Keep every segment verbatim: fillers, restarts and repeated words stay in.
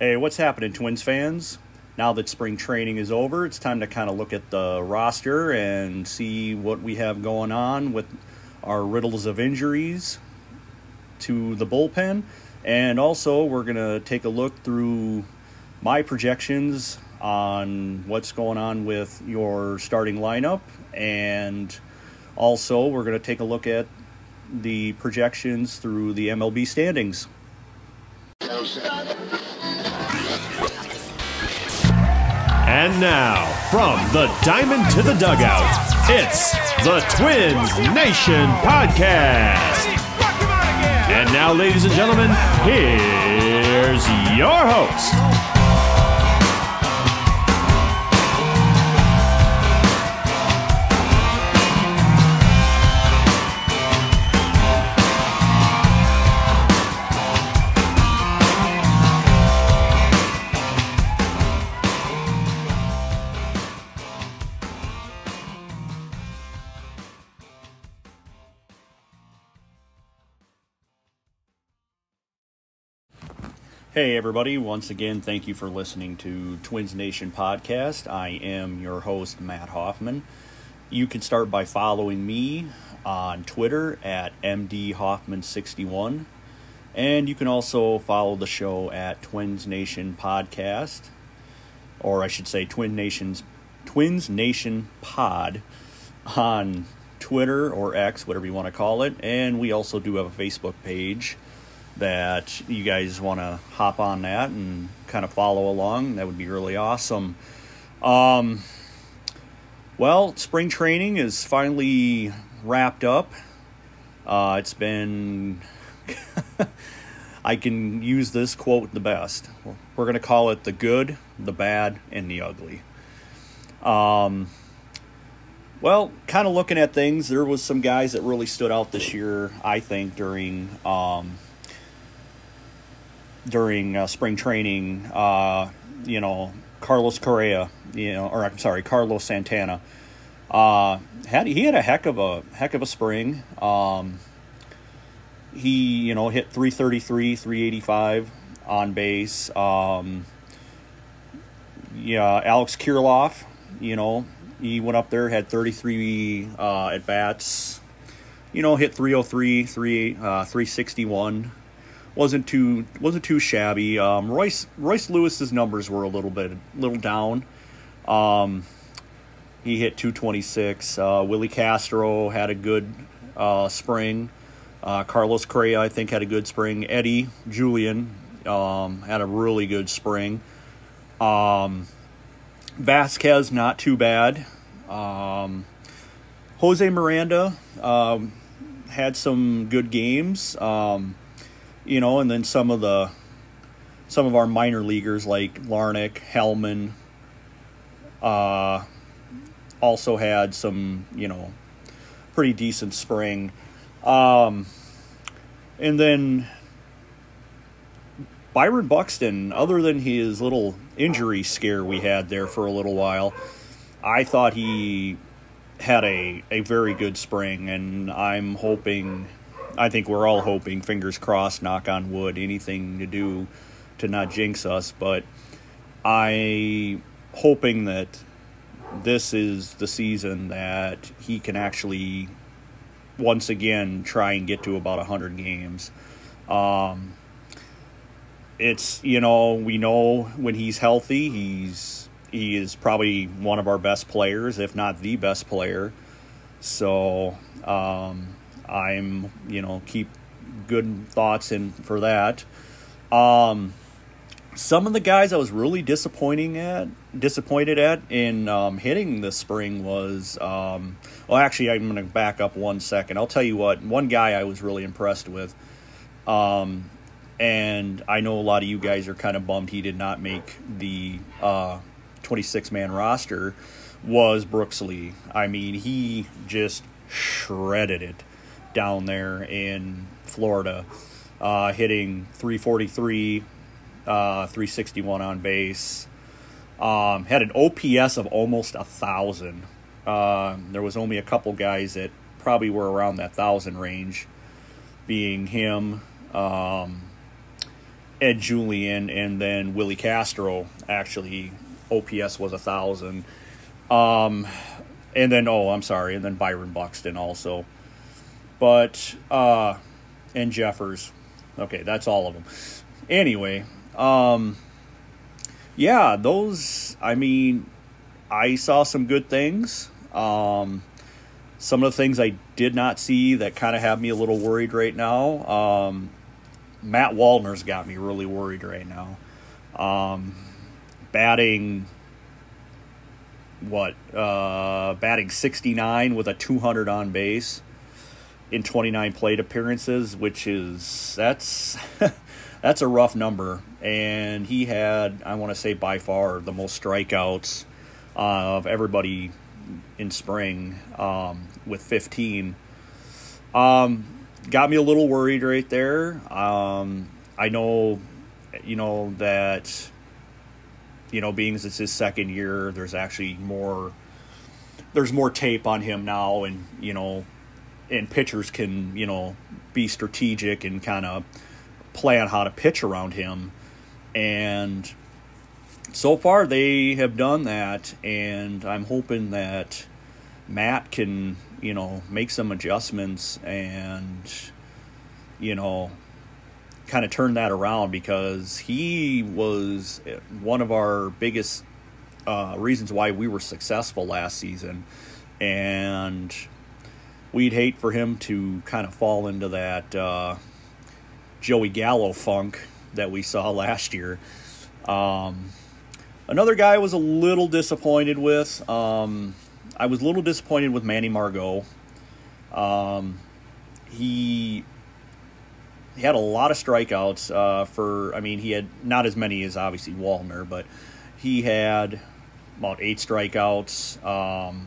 Hey, what's happening, Twins fans? Now that spring training is over, it's time to kind of look at the roster and see what we have going on with our riddles of injuries to the bullpen. And also, we're going to take a look through my projections on what's going on with your starting lineup. And also, we're going to take a look at the projections through the M L B standings. And now, from the diamond to the dugout, it's the Twins Nation Podcast. And now, ladies and gentlemen, here's your host. Hey everybody, once again, thank you for listening to Twins Nation Podcast. I am your host, Matt Hoffman. You can start by following me on Twitter at M D Hoffman sixty-one. And you can also follow the show at Twins Nation Podcast, or I should say Twin Nations, Twins Nation Pod on Twitter or X, whatever you want to call it. And we also do have a Facebook page that you guys want to hop on that and kind of follow along. That would be really awesome. Um, well, spring training is finally wrapped up. Uh, it's been, I can use this quote the best. We're going to call it the good, the bad, and the ugly. Um, well, kind of looking at things, there was some guys that really stood out this year, I think, during um, during uh, spring training. Uh, you know, Carlos Correa, you know, or I'm sorry, Carlos Santana. Uh, had he had a heck of a heck of a spring. Um, he, you know, hit three thirty-three, three eighty-five on base. Um, yeah, Alex Kirilloff, you know, he went up there, had thirty-three uh, at bats. You know, hit three oh three, three uh, three sixty-one. Wasn't too wasn't too shabby. Um, Royce Royce Lewis's numbers were a little bit little down. Um, he hit two twenty-six. Uh, Willie Castro had a good uh, spring. Uh, Carlos Correa, I think, had a good spring. Eddie Julian um, had a really good spring. Um, Vasquez, not too bad. Um, Jose Miranda um, had some good games. Um, You know, and then some of the some of our minor leaguers like Larnach, Hellman, uh, also had some, you know, pretty decent spring. Um, and then Byron Buxton, other than his little injury scare we had there for a little while, I thought he had a, a very good spring, and I'm hoping... I think we're all hoping, fingers crossed, knock on wood, anything to do to not jinx us. But I'm hoping that this is the season that he can actually, once again, try and get to about one hundred games. Um, it's, you know, we know when he's healthy, he's he is probably one of our best players, if not the best player. So... Um, I'm, you know, keep good thoughts in for that. Um, some of the guys I was really disappointing at, disappointed at in um, hitting this spring was, um, well, actually, I'm going to back up one second. I'll tell you what, one guy I was really impressed with, um, and I know a lot of you guys are kind of bummed he did not make the uh, twenty-six man roster, was Brooks Lee. I mean, he just shredded it down there in Florida, uh, hitting three forty-three, uh, three sixty-one on base. Um, had an O P S of almost a thousand. Uh, there was only a couple guys that probably were around that thousand range, being him, um, Ed Julian, and then Willie Castro. Actually, O P S was a thousand. Um, and then oh, I'm sorry, and then Byron Buxton also. But uh, and Jeffers. Okay, that's all of them. Anyway, um, yeah, those. I mean, I saw some good things. Um, some of the things I did not see that kind of have me a little worried right now. Um, Matt Wallner's got me really worried right now. Um, batting, what? Uh, batting sixty-nine with a two hundred on base in twenty-nine plate appearances, which is that's that's a rough number. And he had, I want to say, by far the most strikeouts uh, of everybody in spring, um, with fifteen. Um, got me a little worried right there. Um, I know, you know, that, you know, being as it's his second year, there's actually more, there's more tape on him now, and, you know, and pitchers can, you know, be strategic and kind of plan how to pitch around him. And so far they have done that, and I'm hoping that Matt can, you know, make some adjustments and, you know, kind of turn that around, because he was one of our biggest uh, reasons why we were successful last season. And we'd hate for him to kind of fall into that uh, Joey Gallo funk that we saw last year. Um, another guy I was a little disappointed with. Um, I was a little disappointed with Manny Margot. Um, he, he had a lot of strikeouts uh, for, I mean, he had not as many as obviously Wallner, but he had about eight strikeouts. Um,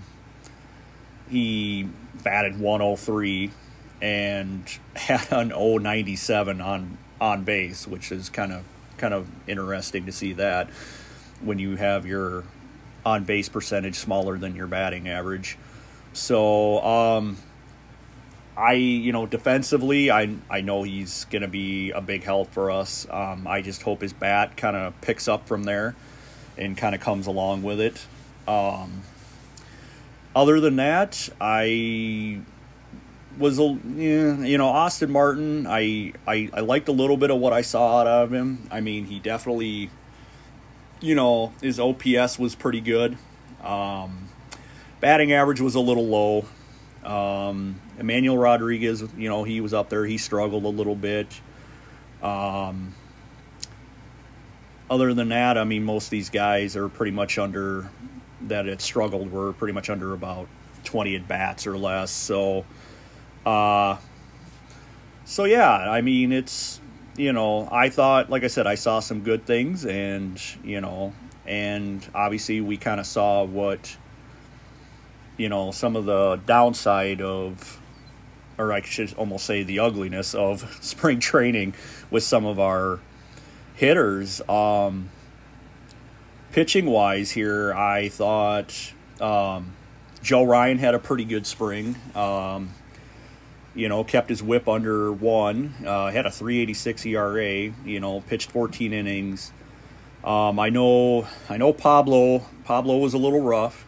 he batted one oh three and had an oh ninety-seven on, on base, which is kind of kind of interesting to see that when you have your on base percentage smaller than your batting average. So um, I, you know, defensively, I I know he's going to be a big help for us. Um, I just hope his bat kind of picks up from there and kind of comes along with it. Um, other than that, I was, a, you know, Austin Martin, I, I, I liked a little bit of what I saw out of him. I mean, he definitely, you know, his O P S was pretty good. Um, batting average was a little low. Um, Emmanuel Rodriguez, you know, he was up there. He struggled a little bit. Um, other than that, I mean, most of these guys are pretty much under, that it struggled, were pretty much under about twenty at-bats or less. So, uh, so yeah, I mean, it's, you know, I thought, like I said, I saw some good things, and, you know, and obviously we kind of saw what, you know, some of the downside of, or I should almost say the ugliness of spring training with some of our hitters. Um, pitching wise here, I thought um, Joe Ryan had a pretty good spring. Um, you know, kept his whip under one, uh, had a three eighty-six E R A, you know, pitched fourteen innings. Um, I know, I know Pablo, Pablo was a little rough.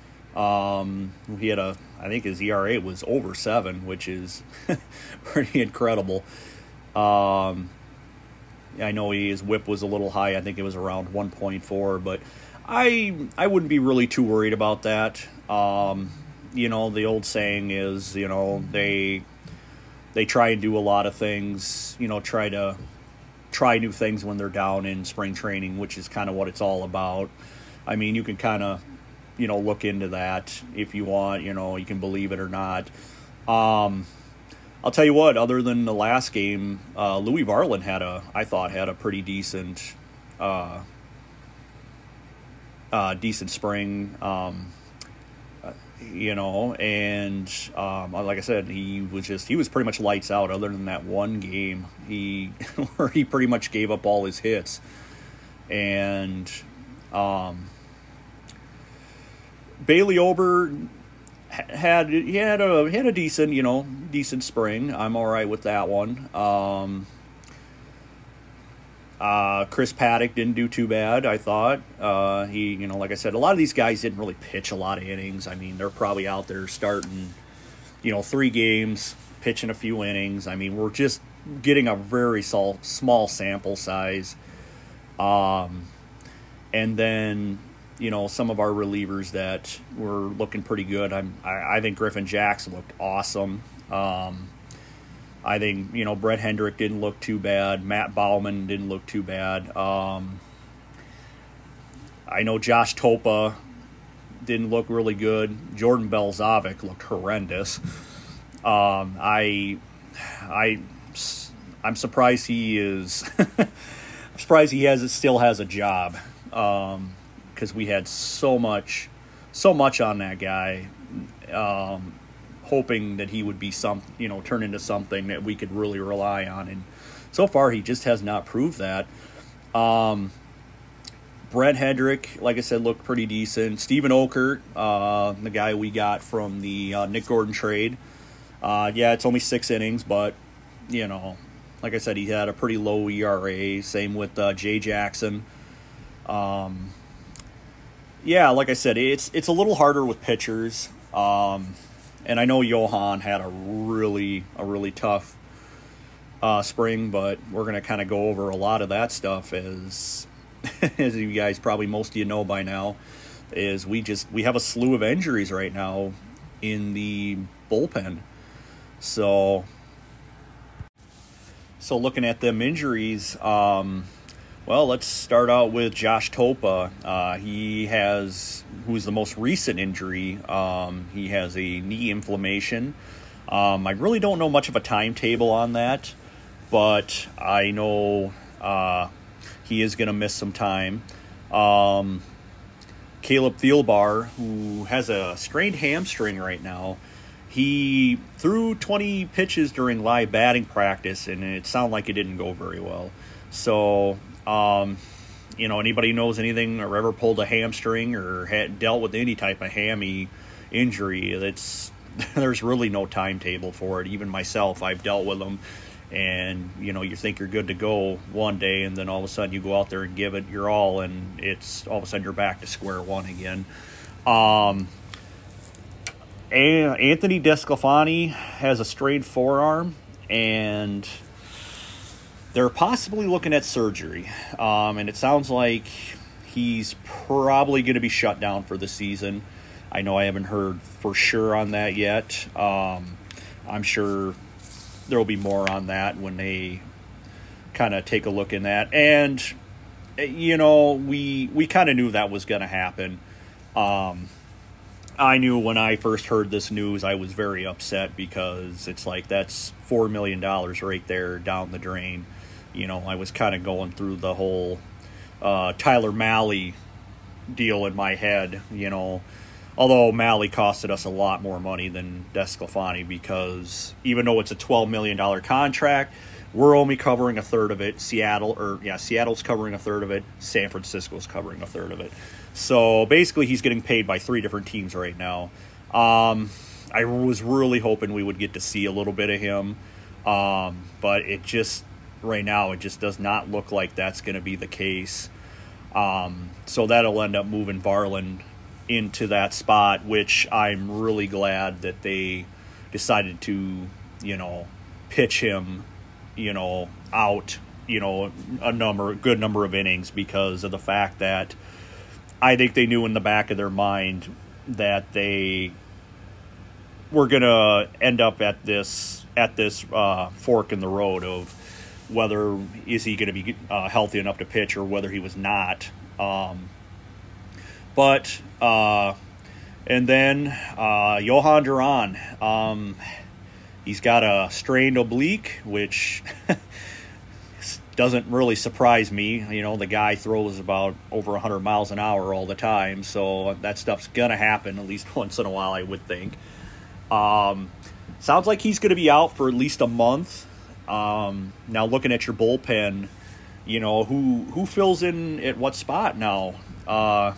Um, he had a, I think his E R A was over seven, which is pretty incredible. Um, I know he, his whip was a little high. I think it was around one point four, but I, I wouldn't be really too worried about that. Um, you know, the old saying is, you know, they, they try and do a lot of things, you know, try to try new things when they're down in spring training, which is kind of what it's all about. I mean, you can kind of, you know, look into that if you want, you know, you can believe it or not. Um, I'll tell you what, other than the last game, uh, Louis Varland had a, I thought had a pretty decent, uh, uh, decent spring, um, you know, and, um, like I said, he was just, he was pretty much lights out other than that one game he, where he pretty much gave up all his hits. And, um, Bailey Ober had he had a he had a decent you know decent spring. I'm all right with that one. Um, Uh, Chris Paddock didn't do too bad, I thought. Uh, he, you know, like I said, a lot of these guys didn't really pitch a lot of innings. I mean, they're probably out there starting, you know, three games, pitching a few innings. I mean, we're just getting a very small, small sample size. Um, and then, you know, some of our relievers that were looking pretty good. I'm, I, I think Griffin Jackson looked awesome. Um, I think, you know, Brett Hendrick didn't look too bad. Matt Bauman didn't look too bad. Um, I know Josh Topa didn't look really good. Jordan Belzovic looked horrendous. Um, I, I, I'm surprised he is. I'm surprised he has still has a job. Um, because we had so much, so much on that guy. Um, hoping that he would be some, you know, turn into something that we could really rely on. And so far, he just has not proved that. Um, Brett Hendrick, like I said, looked pretty decent. Steven Okert, uh, the guy we got from the uh, Nick Gordon trade. Uh, yeah, it's only six innings, but, you know, like I said, he had a pretty low E R A. Same with uh, Jay Jackson. Um, yeah, like I said, it's it's a little harder with pitchers. Um, And I know Johan had a really, a really tough uh, spring, but we're going to kind of go over a lot of that stuff as, as you guys probably most of you know by now, is we just, we have a slew of injuries right now in the bullpen. So, so looking at them injuries, um, well, let's start out with Josh Topa. Uh, he has, who's the most recent injury, um, he has a knee inflammation. Um, I really don't know much of a timetable on that, but I know uh, he is going to miss some time. Um, Caleb Thielbar, who has a strained hamstring right now, he threw twenty pitches during live batting practice, and it sounded like it didn't go very well. So... Um, you know, anybody knows anything or ever pulled a hamstring or had dealt with any type of hammy injury, it's there's really no timetable for it. Even myself, I've dealt with them, and you know, you think you're good to go one day, and then all of a sudden you go out there and give it your all, and it's all of a sudden you're back to square one again. Um, and Anthony Desclafani has a strained forearm, and they're possibly looking at surgery, um, and it sounds like he's probably going to be shut down for the season. I know I haven't heard for sure on that yet. Um, I'm sure there will be more on that when they kind of take a look in that. And, you know, we we kind of knew that was going to happen. Um, I knew when I first heard this news, I was very upset because it's like that's four million dollars right there down the drain. You know, I was kind of going through the whole uh, Tyler Mahle deal in my head, you know, although Mahle costed us a lot more money than Desclafani because even though it's a twelve million dollars contract, we're only covering a third of it. Seattle, or yeah, Seattle's covering a third of it. San Francisco's covering a third of it. So basically he's getting paid by three different teams right now. Um, I was really hoping we would get to see a little bit of him, um, but it just... right now, it just does not look like that's going to be the case. Um, so that'll end up moving Varland into that spot, which I'm really glad that they decided to, you know, pitch him, you know, out, you know, a number, a good number of innings because of the fact that I think they knew in the back of their mind that they were going to end up at this, at this uh, fork in the road of, whether is he going to be uh, healthy enough to pitch or whether he was not. Um, but, uh, and then uh, Johan Duran, um, he's got a strained oblique, which doesn't really surprise me. You know, the guy throws about over one hundred miles an hour all the time, so that stuff's going to happen at least once in a while, I would think. Um, sounds like he's going to be out for at least a month. Um, now looking at your bullpen, you know, who, who fills in at what spot now? Uh,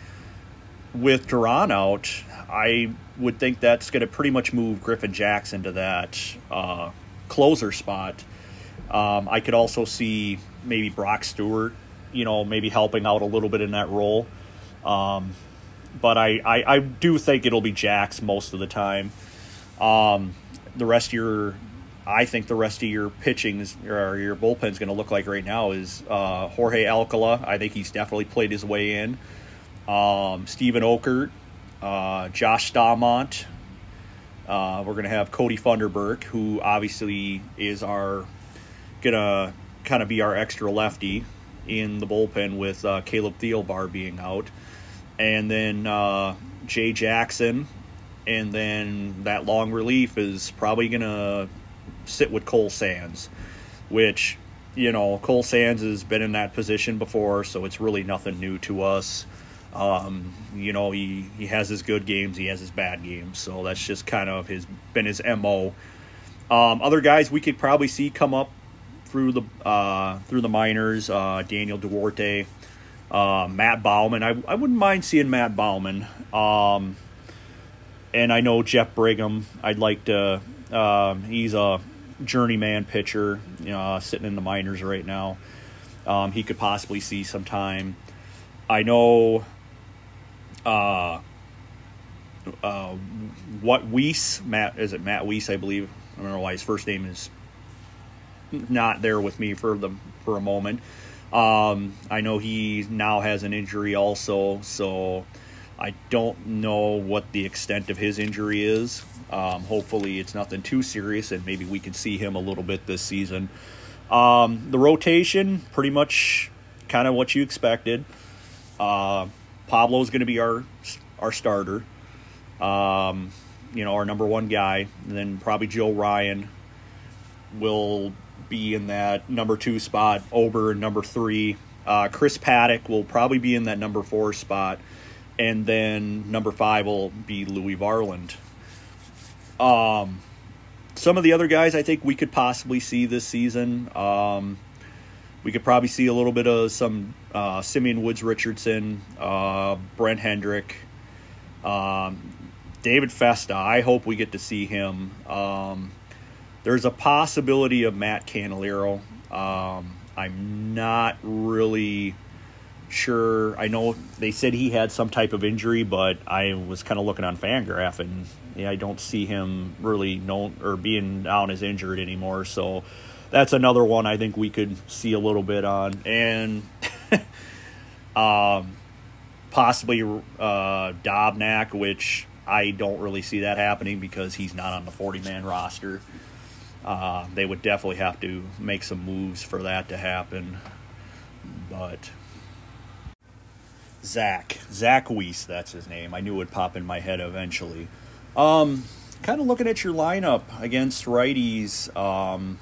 with Duran out, I would think that's going to pretty much move Griffin Jackson to that, uh, closer spot. Um, I could also see maybe Brock Stewart, you know, maybe helping out a little bit in that role. Um, but I, I, I do think it'll be Jax most of the time. Um, the rest of your, I think the rest of your pitching is, or your bullpen's going to look like right now is uh, Jorge Alcala. I think he's definitely played his way in. Um, Steven Okert, uh, Josh Staumont. Uh, we're going to have Cody Funderburk, who obviously is our going to kind of be our extra lefty in the bullpen with uh, Caleb Thielbar being out. And then uh, Jay Jackson. And then that long relief is probably going to sit with Cole Sands, which, you know, Cole Sands has been in that position before, so it's really nothing new to us. Um, you know, he, he has his good games, he has his bad games, so that's just kind of his been his M O. Um, other guys we could probably see come up through the uh, through the minors, uh, Daniel Duarte, uh, Matt Bauman. I I wouldn't mind seeing Matt Bauman. Um, and I know Jeff Brigham. I'd like to. Um, he's a journeyman pitcher, you know, uh, sitting in the minors right now. Um, he could possibly see some time. I know. Uh, uh, what Weiss, Matt, is it Matt Weiss, I believe? I don't know why his first name is not there with me for the for a moment. Um, I know he now has an injury also, so I don't know what the extent of his injury is. Um, hopefully it's nothing too serious, and maybe we can see him a little bit this season. Um, the rotation, pretty much kind of what you expected. Uh, Pablo's going to be our our starter, um, you know, our number one guy. And then probably Joe Ryan will be in that number two spot. Ober in number three. Uh, Chris Paddock will probably be in that number four spot. And then number five will be Louis Varland. Um, some of the other guys I think we could possibly see this season. Um, we could probably see a little bit of some uh, Simeon Woods Richardson, uh, Brent Hendrick, um, David Festa. I hope we get to see him. Um, there's a possibility of Matt Canalero. Um, I'm not really sure. I know they said he had some type of injury, but I was kind of looking on Fangraph, and yeah, I don't see him really known or being down as injured anymore. So that's another one I think we could see a little bit on. And um, possibly uh, Dobnak, which I don't really see that happening because he's not on the forty-man roster. Uh, they would definitely have to make some moves for that to happen. But Zach, Zach Weiss, that's his name. I knew it would pop in my head eventually. Um, kind of looking at your lineup against righties, um,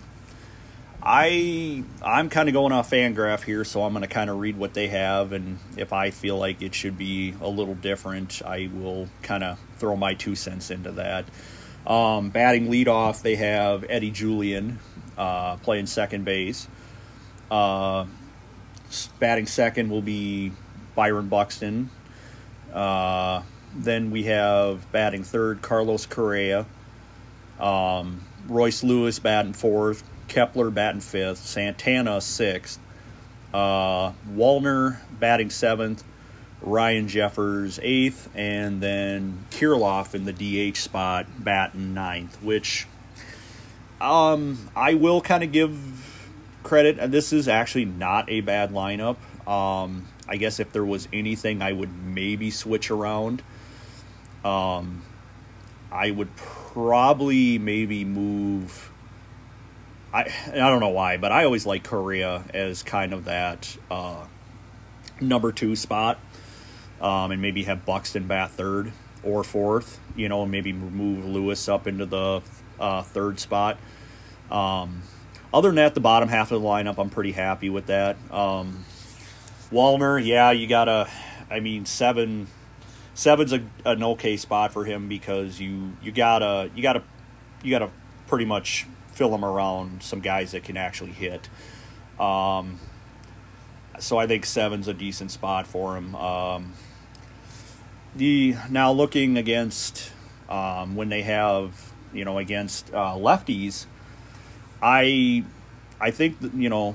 I, I'm kind of going off Fangraph here, so I'm going to kind of read what they have, and if I feel like it should be a little different, I will kind of throw my two cents into that. Um, batting leadoff, they have Eddie Julian uh, playing second base. Uh, batting second will be Byron Buxton. Uh, then we have batting third, Carlos Correa. Um, Royce Lewis batting fourth. Kepler batting fifth. Santana sixth. Uh, Wallner batting seventh. Ryan Jeffers eighth. And then Kirilloff in the D H spot batting ninth, which um, I will kind of give credit. And this is actually not a bad lineup. Um, I guess if there was anything I would maybe switch around, um, I would probably maybe move. I I don't know why, but I always like Correa as kind of that uh, number two spot, um, and maybe have Buxton bat third or fourth. You know, maybe move Lewis up into the uh, third spot. Um, other than that, the bottom half of the lineup, I'm pretty happy with that. Um, Wallner, yeah, you gotta. I mean, seven, seven's a, an okay spot for him because you you gotta you gotta you gotta pretty much fill him around some guys that can actually hit. Um, so I think seven's a decent spot for him. Um, the now looking against um, when they have you know against uh, lefties, I I think that, you know.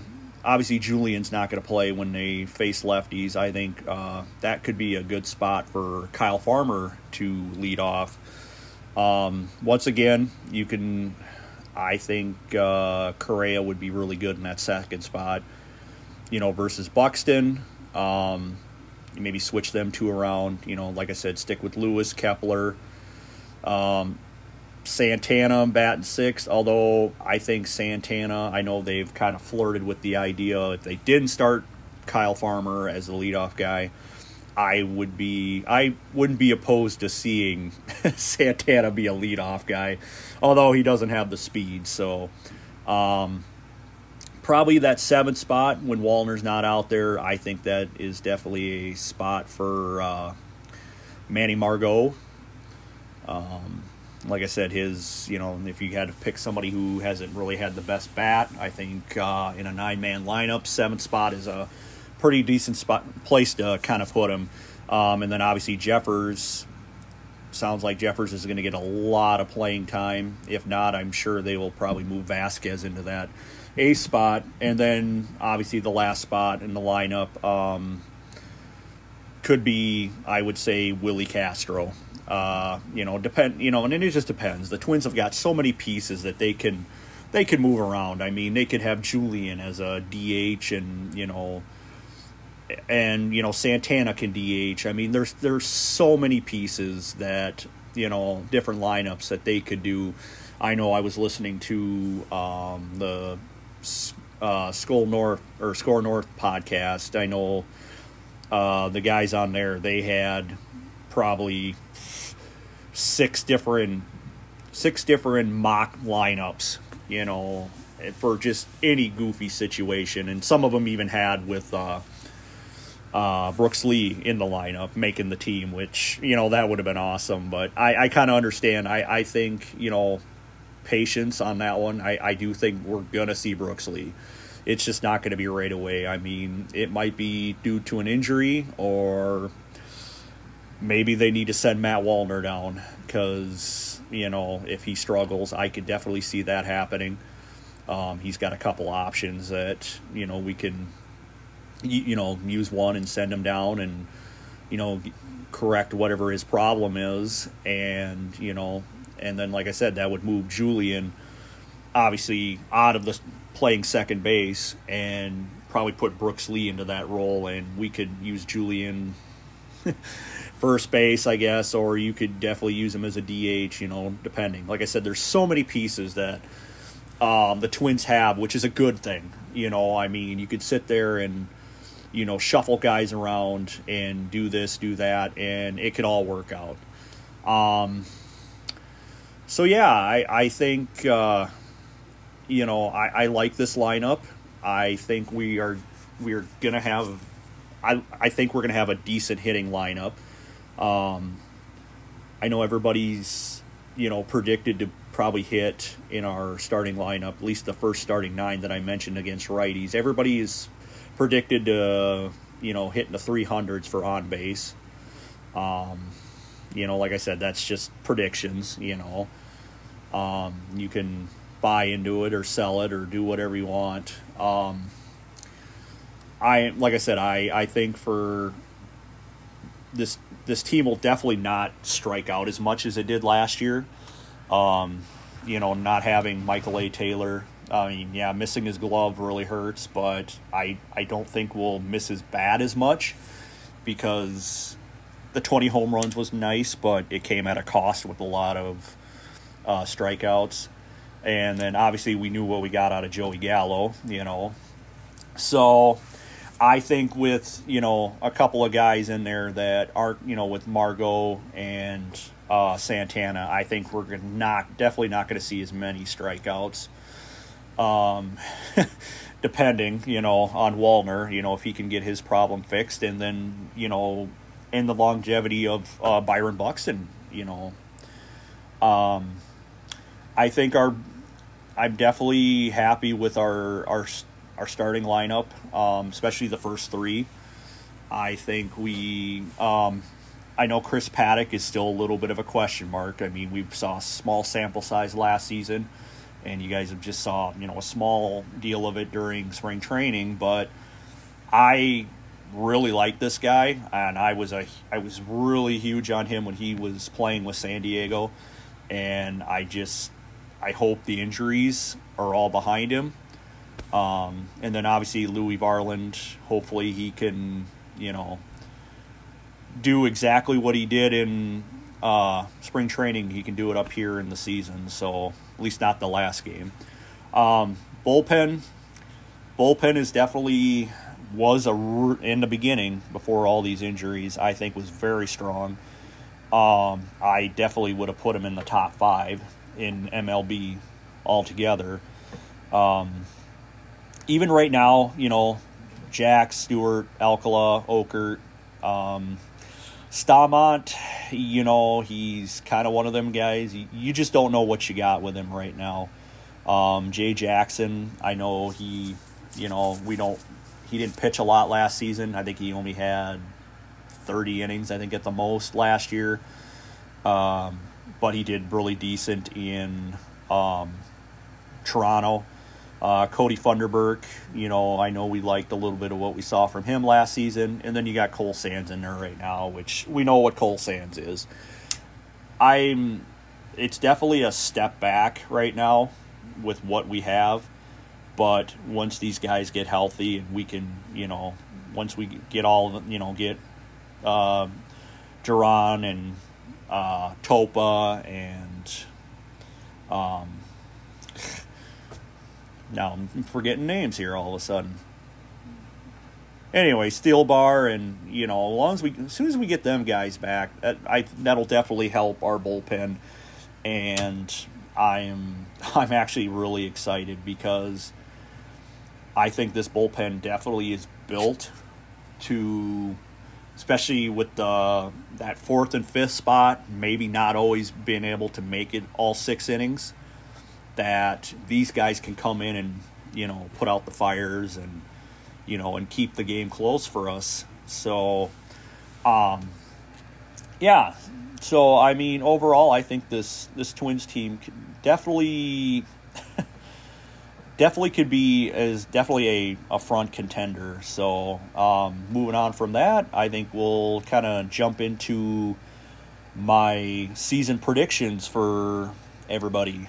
obviously Julian's not going to play when they face lefties. I think uh, that could be a good spot for Kyle Farmer to lead off. Um, once again, you can, I think uh, Correa would be really good in that second spot, you know, versus Buxton. Um, maybe switch them two around, you know, like I said, stick with Lewis, Kepler, um, Santana batting sixth, although I think Santana, I know they've kind of flirted with the idea if they didn't start Kyle Farmer as the leadoff guy, I would be I wouldn't be opposed to seeing Santana be a leadoff guy, although he doesn't have the speed. So um, probably that seventh spot when Wallner's not out there, I think that is definitely a spot for uh, Manny Margot. Um, like I said, his, you know, if you had to pick somebody who hasn't really had the best bat, I think uh, in a nine-man lineup, seventh spot is a pretty decent spot place to kind of put him. Um, and then obviously Jeffers, sounds like Jeffers is going to get a lot of playing time. If not, I'm sure they will probably move Vasquez into that ace spot. And then obviously the last spot in the lineup um, could be, I would say, Willie Castro. Uh, you know, depend. You know, and it just depends. The Twins have got so many pieces that they can, they can move around. I mean, they could have Julian as a D H, and you know, and you know Santana can D H. I mean, there's there's so many pieces that, you know, different lineups that they could do. I know I was listening to um, the uh, Skull North or Score North podcast. I know uh, the guys on there, they had probably six different six different mock lineups, you know, for just any goofy situation, and some of them even had with uh, uh, Brooks Lee in the lineup making the team, which, you know, that would have been awesome. But I, I kind of understand. I, I think, you know, patience on that one. I, I do think we're gonna see Brooks Lee. It's just not going to be right away. I mean, it might be due to an injury, or maybe they need to send Matt Wallner down because, you know, if he struggles, I could definitely see that happening. Um, he's got a couple options that, you know, we can, you, you know, use one and send him down and, you know, correct whatever his problem is. And, you know, and then, like I said, that would move Julian, obviously, out of the playing second base and probably put Brooks Lee into that role, and we could use Julian first base, I guess, or you could definitely use him as a D H, you know, depending. Like I said, there's so many pieces that um, the Twins have, which is a good thing. You know, I mean, you could sit there and, you know, shuffle guys around and do this, do that, and it could all work out. Um, so, yeah, I, I think, uh, you know, I, I like this lineup. I think we are we're going to have I, I think we're going to have a decent hitting lineup. Um, I know everybody's, you know, predicted to probably hit in our starting lineup, at least the first starting nine that I mentioned against righties. Everybody is predicted to, you know, hit in the three hundreds for on base. Um, you know, like I said, that's just predictions, you know. Um, you can buy into it or sell it or do whatever you want. Um, I, like I said, I, I think for this this team will definitely not strike out as much as it did last year. Um, you know, not having Michael A. Taylor. I mean, yeah, missing his glove really hurts, but I, I don't think we'll miss as bad as much because the twenty home runs was nice, but it came at a cost with a lot of uh, strikeouts. And then obviously we knew what we got out of Joey Gallo, you know. So I think with, you know, a couple of guys in there that aren't, you know, with Margot and uh, Santana, I think we're not definitely not going to see as many strikeouts. Um, depending, you know, on Wallner, you know, if he can get his problem fixed, and then, you know, and the longevity of uh, Byron Buxton, you know. Um, I think our, I'm definitely happy with our our our starting lineup, um, especially the first three. I think we, um, I know Chris Paddock is still a little bit of a question mark. I mean, we saw a small sample size last season, and you guys have just saw, you know, a small deal of it during spring training, but I really like this guy, and I was a I was really huge on him when he was playing with San Diego, and I just I hope the injuries are all behind him. Um, and then obviously Louis Varland, hopefully he can, you know, do exactly what he did in uh, spring training. He can do it up here in the season, so at least not the last game. Um, bullpen, bullpen is definitely was a in the beginning before all these injuries. I think was very strong. Um, I definitely would have put him in the top five in M L B altogether. Um, even right now, you know, Jack, Stewart, Alcala, Okert, um, Stamont, you know, he's kind of one of them guys. You, you just don't know what you got with him right now. Um, Jay Jackson, I know he, you know, we don't, he didn't pitch a lot last season. I think he only had thirty innings, I think, at the most last year. Um, but he did really decent in um, Toronto. Uh, Cody Funderburk, you know, I know we liked a little bit of what we saw from him last season. And then you got Cole Sands in there right now, which we know what Cole Sands is. I'm, it's definitely a step back right now with what we have. But once these guys get healthy and we can, you know, once we get all, you know, get uh, Duran and uh, Topa and um, now I'm forgetting names here all of a sudden. Anyway, Steel Bar, and you know, as long as we, as soon as we get them guys back, that I that'll definitely help our bullpen. And I'm I'm actually really excited because I think this bullpen definitely is built to, especially with the that fourth and fifth spot, maybe not always being able to make it all six innings, that these guys can come in and, you know, put out the fires and, you know, and keep the game close for us. So, um, yeah. So, I mean, overall, I think this, this Twins team definitely, definitely could be, is definitely a, a front contender. So, um, moving on from that, I think we'll kind of jump into my season predictions for everybody.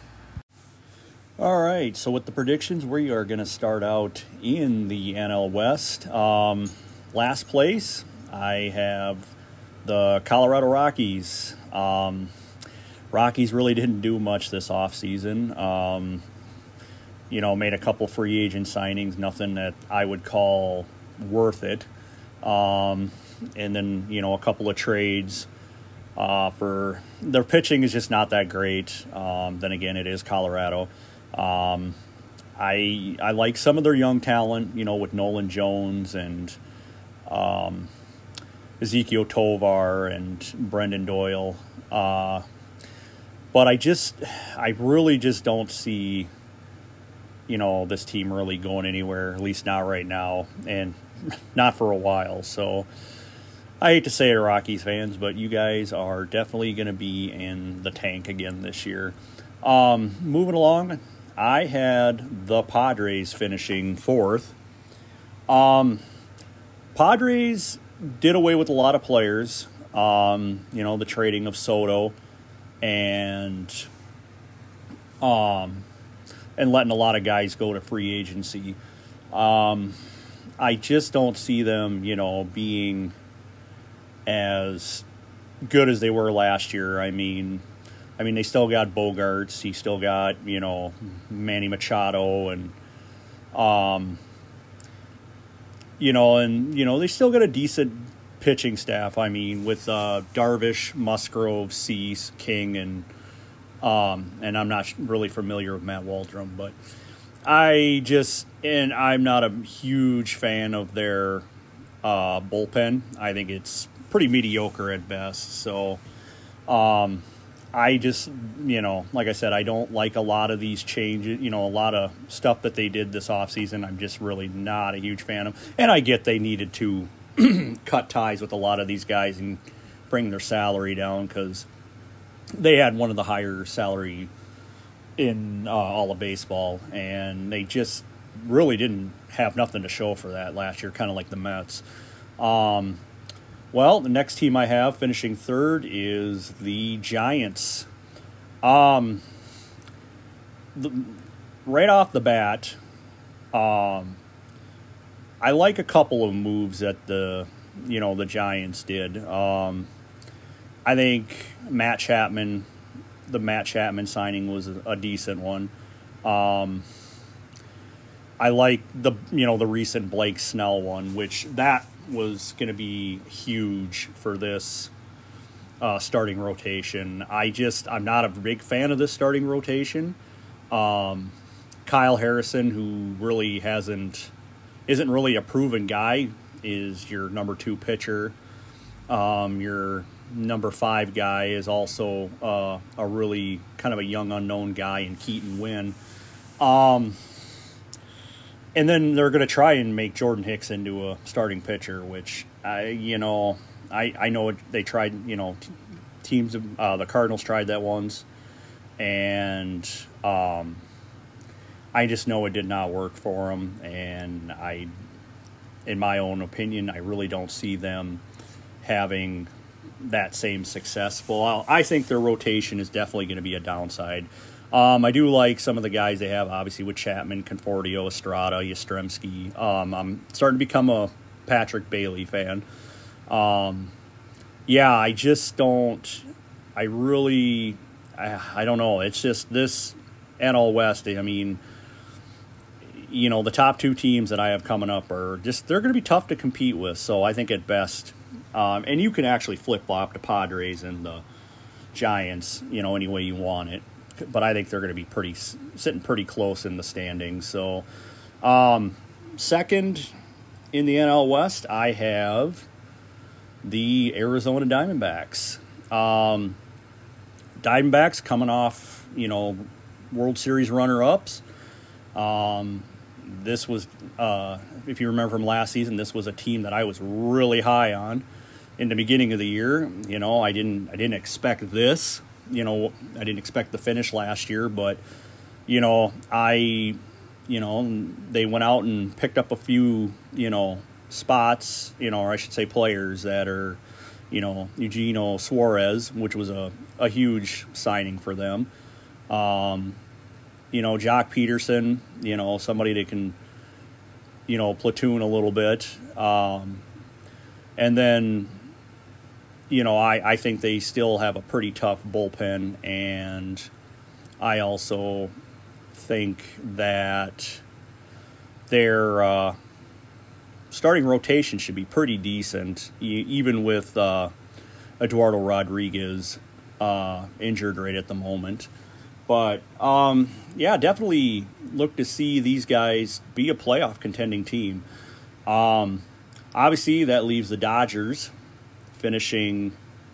All right, so with the predictions, we are going to start out in the N L West. Um, last place, I have the Colorado Rockies. Um, Rockies really didn't do much this offseason. Um, you know, made a couple free agent signings, nothing that I would call worth it. Um, and then, you know, a couple of trades uh, for their pitching is just not that great. Um, then again, it is Colorado. Um, I I like some of their young talent, you know, with Nolan Jones and um, Ezekiel Tovar and Brendan Doyle. Uh, but I just, I really just don't see, you know, this team really going anywhere, at least not right now, and not for a while. So I hate to say it, Rockies fans, but you guys are definitely going to be in the tank again this year. Um, moving along, I had the Padres finishing fourth. Um, Padres did away with a lot of players. Um, you know, the trading of Soto and um, and letting a lot of guys go to free agency. Um, I just don't see them, you know, being as good as they were last year. I mean, I mean, they still got Bogarts. He still got, you know, Manny Machado and, um, you know, and, you know, they still got a decent pitching staff. I mean, with uh, Darvish, Musgrove, Cease, King, and, um, and I'm not really familiar with Matt Waldrum, but I just, and I'm not a huge fan of their uh, bullpen. I think it's pretty mediocre at best. So, um, I just, you know, like I said, I don't like a lot of these changes, you know, a lot of stuff that they did this offseason. I'm just really not a huge fan of. And I get they needed to cut ties with a lot of these guys and bring their salary down because they had one of the higher salary in uh, all of baseball, and they just really didn't have nothing to show for that last year, kind of like the Mets. Um, well, the next team I have finishing third is the Giants. Um, the, right off the bat, um, I like a couple of moves that the you know the Giants did. Um, I think Matt Chapman, the Matt Chapman signing was a, a decent one. Um, I like the you know the recent Blake Snell one, which that was going to be huge for this uh, starting rotation. I just I'm not a big fan of this starting rotation. Um, Kyle Harrison, who really hasn't isn't really a proven guy, is your number two pitcher. Um, your number five guy is also uh, a really kind of a young unknown guy in Keaton Winn. Um, and then they're going to try and make Jordan Hicks into a starting pitcher, which I, you know, I, I know it, they tried, you know, t- teams, uh, the Cardinals tried that once, and um, I just know it did not work for them. And I, in my own opinion, I really don't see them having that same success. Well, I think their rotation is definitely going to be a downside. Um, I do like some of the guys they have, obviously, with Chapman, Conforto, Estrada, Yastrzemski. Um, I'm starting to become a Patrick Bailey fan. Um, yeah, I just don't, I really, I, I don't know. It's just this N L West, I mean, you know, the top two teams that I have coming up are just, they're going to be tough to compete with. So I think at best, um, and you can actually flip-flop the Padres and the Giants, you know, any way you want it. But I think they're going to be pretty sitting pretty close in the standings. So, um, second in the N L West, I have the Arizona Diamondbacks. Um, Diamondbacks coming off, you know, World Series runner-ups. Um, this was, uh, if you remember from last season, this was a team that I was really high on in the beginning of the year. You know, I didn't, I didn't expect this. You know, I didn't expect the finish last year, but, you know, I, you know, they went out and picked up a few, you know, spots, you know, or I should say players that are, you know, Eugenio Suarez, which was a, a huge signing for them. Um, you know, Jock Peterson, you know, somebody that can, you know, platoon a little bit. Um, and then, you know, I, I think they still have a pretty tough bullpen, and I also think that their uh, starting rotation should be pretty decent, e- even with uh, Eduardo Rodriguez uh, injured right at the moment. But, um, yeah, definitely look to see these guys be a playoff contending team. Um, obviously, that leaves the Dodgers finishing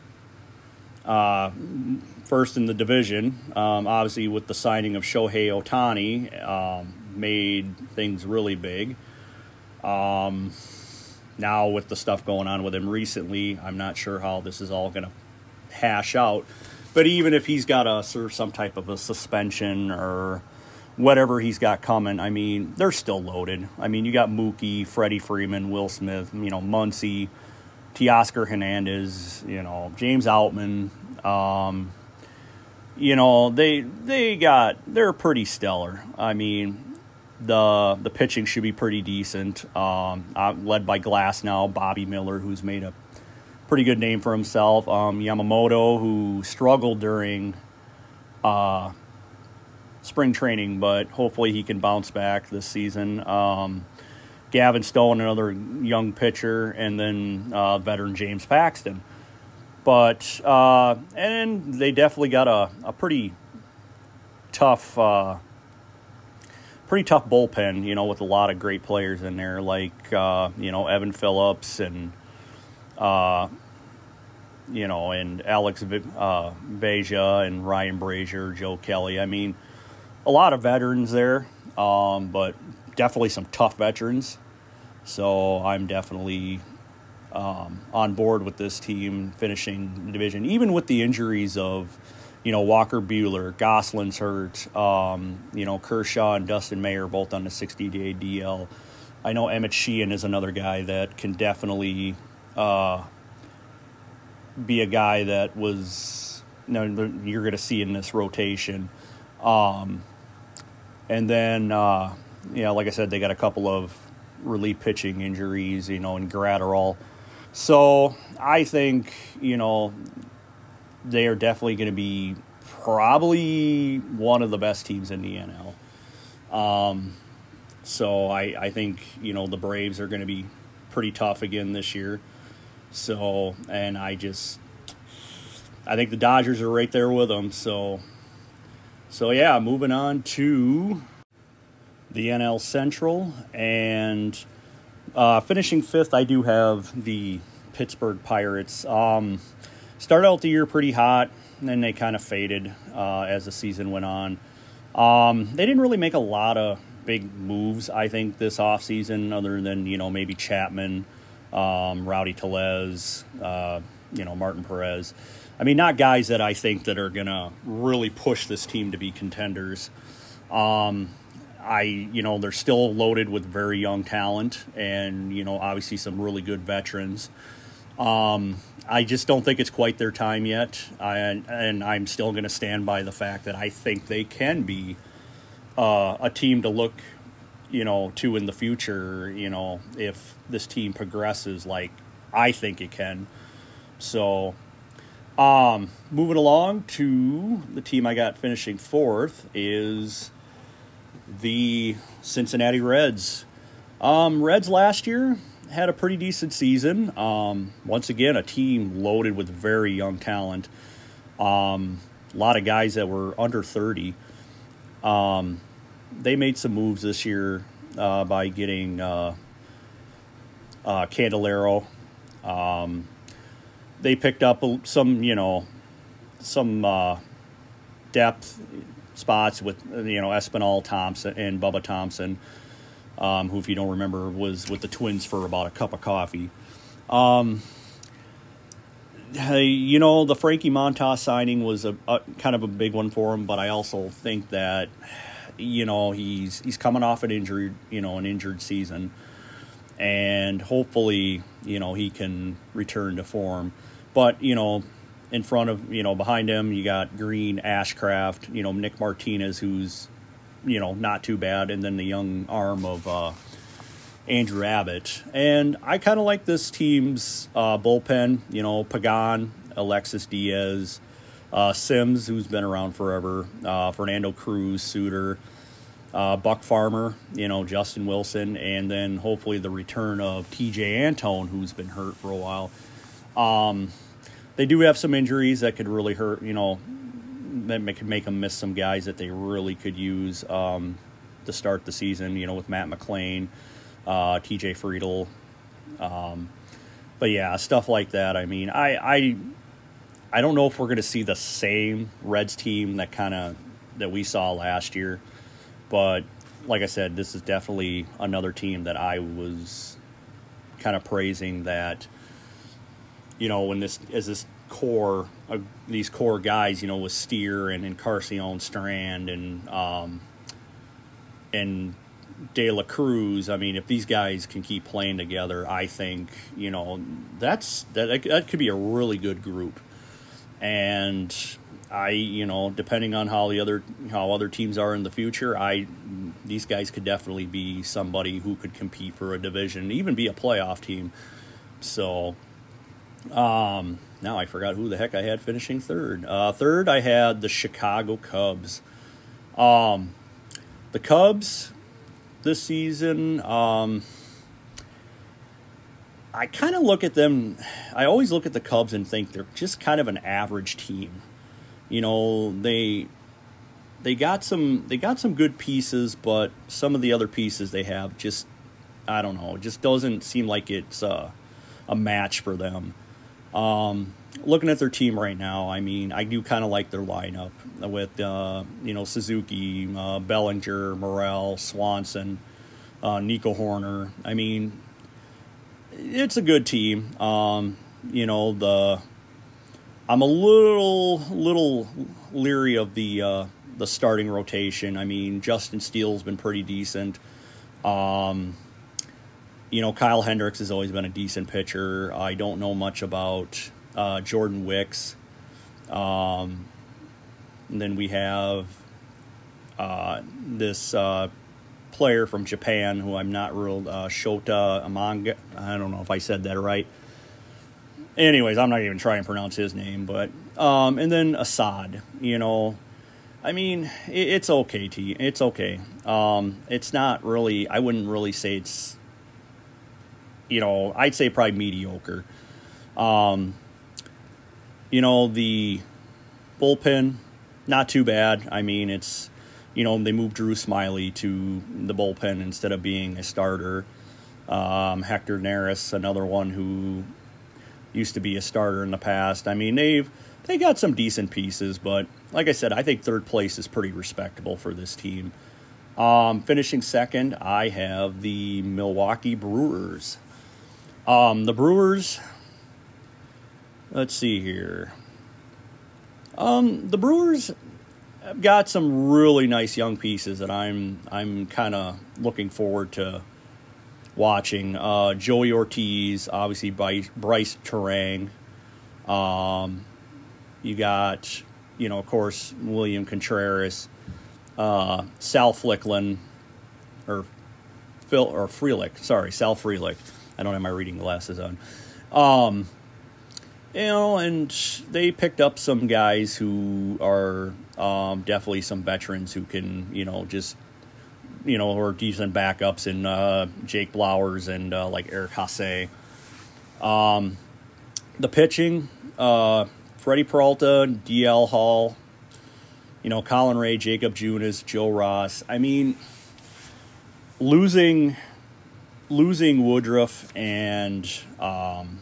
uh, first in the division. Um, obviously, with the signing of Shohei Ohtani, um, made things really big. Um, now, with the stuff going on with him recently, I'm not sure how this is all going to hash out. But even if he's got a serve some type of a suspension or whatever he's got coming, I mean, they're still loaded. I mean, you got Mookie, Freddie Freeman, Will Smith, you know, Muncy, Teoscar Hernandez, you know, James Outman. Um, you know, they they got they're pretty stellar. I mean, the the pitching should be pretty decent. Um, uh, led by Glass now, Bobby Miller, who's made a pretty good name for himself. Um, Yamamoto, who struggled during uh, spring training, but hopefully he can bounce back this season. Um, Gavin Stone, another young pitcher, and then uh, veteran James Paxton. But, uh, and they definitely got a, a pretty tough, uh, pretty tough bullpen, you know, with a lot of great players in there, like, uh, you know, Evan Phillips and, uh, you know, and Alex uh, Veja and Ryan Brazier, Joe Kelly. I mean, a lot of veterans there, um, but definitely some tough veterans. So I'm definitely um, on board with this team finishing the division, even with the injuries of you know, Walker Buehler, Gosselin's hurt. Um, you know, Kershaw and Dustin May are both on the sixty-day D L. I know Emmett Sheehan is another guy that can definitely uh, be a guy that was, you know, you're going to see in this rotation. Um, and then, uh, yeah, like I said, they got a couple of relief pitching injuries, you know, in Gratterall. So I think, you know, they are definitely going to be probably one of the best teams in the N L. Um, so I, I think, you know, the Braves are going to be pretty tough again this year. So, and I just, I think the Dodgers are right there with them. So, so yeah, moving on to the N L Central, and uh, finishing fifth, I do have the Pittsburgh Pirates. Um, started out the year pretty hot, and then they kind of faded uh, as the season went on. Um, they didn't really make a lot of big moves, I think, this offseason, other than, you know, maybe Chapman, um, Rowdy Tellez, uh, you know, Martin Perez. I mean, not guys that I think that are going to really push this team to be contenders. Um, I, you know, they're still loaded with very young talent and, you know, obviously some really good veterans. Um, I just don't think it's quite their time yet. I, and I'm still going to stand by the fact that I think they can be uh, a team to look, you know, to in the future, you know, if this team progresses like I think it can. So, um, moving along to the team I got finishing fourth is the Cincinnati Reds. Um, Reds last year had a pretty decent season. Um, once again, a team loaded with very young talent. Um, a lot of guys that were under thirty. Um, they made some moves this year uh, by getting uh, uh, Candelario. Um, they picked up some, you know, some uh, depth spots with, you know, Espinal Thompson and Bubba Thompson, um, who, if you don't remember, was with the Twins for about a cup of coffee. Um, hey, you know, the Frankie Montas signing was a, a kind of a big one for him, but I also think that, you know, he's he's coming off an injury, you know, an injured season, and hopefully, you know, he can return to form. But, you know, in front of, you know, behind him, you got Green, Ashcraft, you know, Nick Martinez, who's, you know, not too bad, and then the young arm of uh, Andrew Abbott. And I kind of like this team's uh, bullpen, you know, Pagan, Alexis Diaz, uh, Sims, who's been around forever, uh, Fernando Cruz, Suter, uh, Buck Farmer, you know, Justin Wilson, and then hopefully the return of T J Antone, who's been hurt for a while. Um, they do have some injuries that could really hurt, you know, that could make them miss some guys that they really could use um, to start the season, you know, with Matt McClain, uh, T J Friedel. Um, but, yeah, stuff like that. I mean, I I, I don't know if we're going to see the same Reds team that kind of that we saw last year. But, like I said, this is definitely another team that I was kind of praising that, you know, when this as this core, uh, these core guys, you know, with Steer and Encarnacion Strand and um, and De La Cruz. I mean, if these guys can keep playing together, I think, you know, that's that that could be a really good group. And I, you know, depending on how the other how other teams are in the future, I these guys could definitely be somebody who could compete for a division, even be a playoff team. So. Um, now I forgot who the heck I had finishing third. Uh, third, I had the Chicago Cubs. Um, the Cubs this season, um, I kind of look at them, I always look at the Cubs and think they're just kind of an average team. You know, they they got some they got some good pieces, but some of the other pieces they have just, I don't know, it just doesn't seem like it's uh, a match for them. Um, looking at their team right now, I mean, I do kind of like their lineup with, uh, you know, Suzuki, uh, Bellinger, Morel, Swanson, uh, Nico Horner. I mean, it's a good team. Um, you know, the I'm a little little leery of the uh, the starting rotation. I mean, Justin Steele's been pretty decent. Um, you know, Kyle Hendricks has always been a decent pitcher. I don't know much about uh, Jordan Wicks. Um, and then we have uh, this uh, player from Japan who I'm not real uh, Shota Amanga. I don't know if I said that right. Anyways, I'm not even trying to pronounce his name, but um, and then Assad. You know, I mean, it, it's okay. T. It's okay. Um, it's not really. I wouldn't really say it's. You know, I'd say probably mediocre. Um, you know, the bullpen, not too bad. I mean, it's, you know, they moved Drew Smiley to the bullpen instead of being a starter. Um, Hector Neris, another one who used to be a starter in the past. I mean, they've they got some decent pieces, but like I said, I think third place is pretty respectable for this team. Um, finishing second, I have the Milwaukee Brewers. Um, the Brewers, let's see here. Um, the Brewers have got some really nice young pieces that I'm I'm kind of looking forward to watching. Uh, Joey Ortiz, obviously Bryce, Bryce Terang. Um, you got, you know, of course, William Contreras, uh, Sal Flicklin, or Phil or Frelick. Sorry, Sal Frelick. I don't have my reading glasses on. Um, you know, and they picked up some guys who are um, definitely some veterans who can, you know, just, you know, or decent backups in uh, Jake Blowers and uh, like Eric Hasse. Um, the pitching, uh, Freddie Peralta, D L Hall, you know, Colin Ray, Jacob Junis, Joe Ross. I mean, losing... Losing Woodruff and um,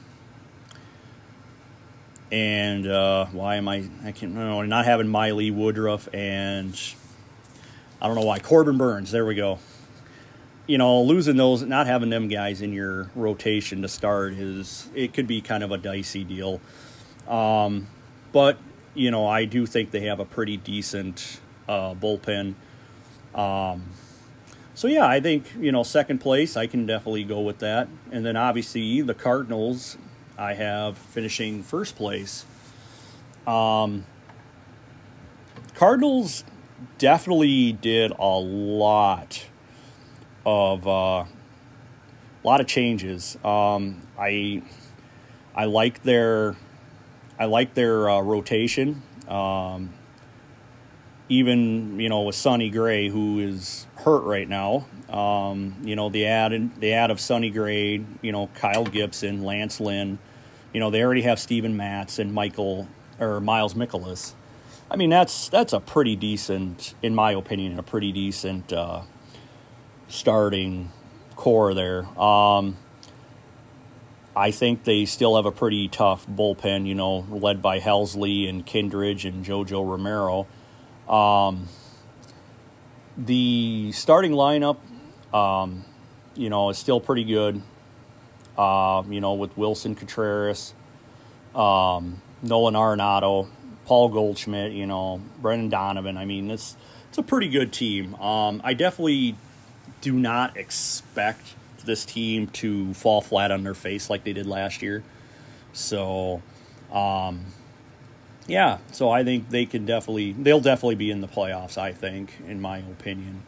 and uh, why am I I can't know not having Miley Woodruff and I don't know why Corbin Burns, there we go. You know, losing those, not having them guys in your rotation to start is it could be kind of a dicey deal. Um, but you know, I do think they have a pretty decent uh, bullpen. Um, So, yeah, I think, you know, second place, I can definitely go with that. And then, obviously, the Cardinals, I have finishing first place. Um, Cardinals definitely did a lot of, uh, lot of changes. Um, I, I like their, I like their uh, rotation. Um, even, you know, with Sonny Gray, who is hurt right now. Um, you know, the add, the add of Sonny Gray, you know, Kyle Gibson, Lance Lynn. You know, they already have Steven Matz and Michael, or Miles Mikolas. I mean, that's that's a pretty decent, in my opinion, a pretty decent uh, starting core there. Um, I think they still have a pretty tough bullpen, you know, led by Helsley and Kindridge and JoJo Romero. Um, the starting lineup, um, you know, is still pretty good. Uh, you know, with Wilson Contreras, um, Nolan Arenado, Paul Goldschmidt, you know, Brendan Donovan. I mean, it's it's a pretty good team. Um, I definitely do not expect this team to fall flat on their face like they did last year. So, um, yeah, so I think they can definitely, they'll definitely be in the playoffs, I think, in my opinion.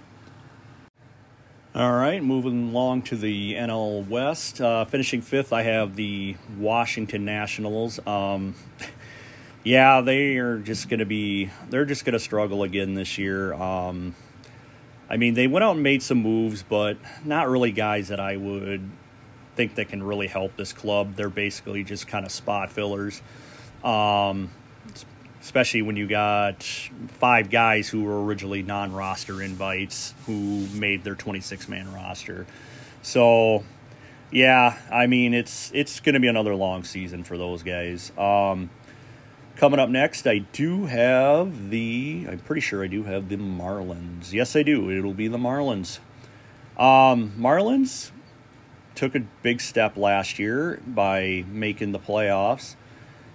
All right, moving along to the N L West. Uh, finishing fifth, I have the Washington Nationals. Um, yeah, they are just going to be, they're just going to struggle again this year. Um, I mean, they went out and made some moves, but not really guys that I would think that can really help this club. They're basically just kind of spot fillers. Um, especially when you got five guys who were originally non-roster invites who made their twenty-six man roster. So, yeah, I mean, it's it's going to be another long season for those guys. Um, coming up next, I do have the, I'm pretty sure I do have the Marlins. Yes, I do. It'll be the Marlins. Um, Marlins took a big step last year by making the playoffs.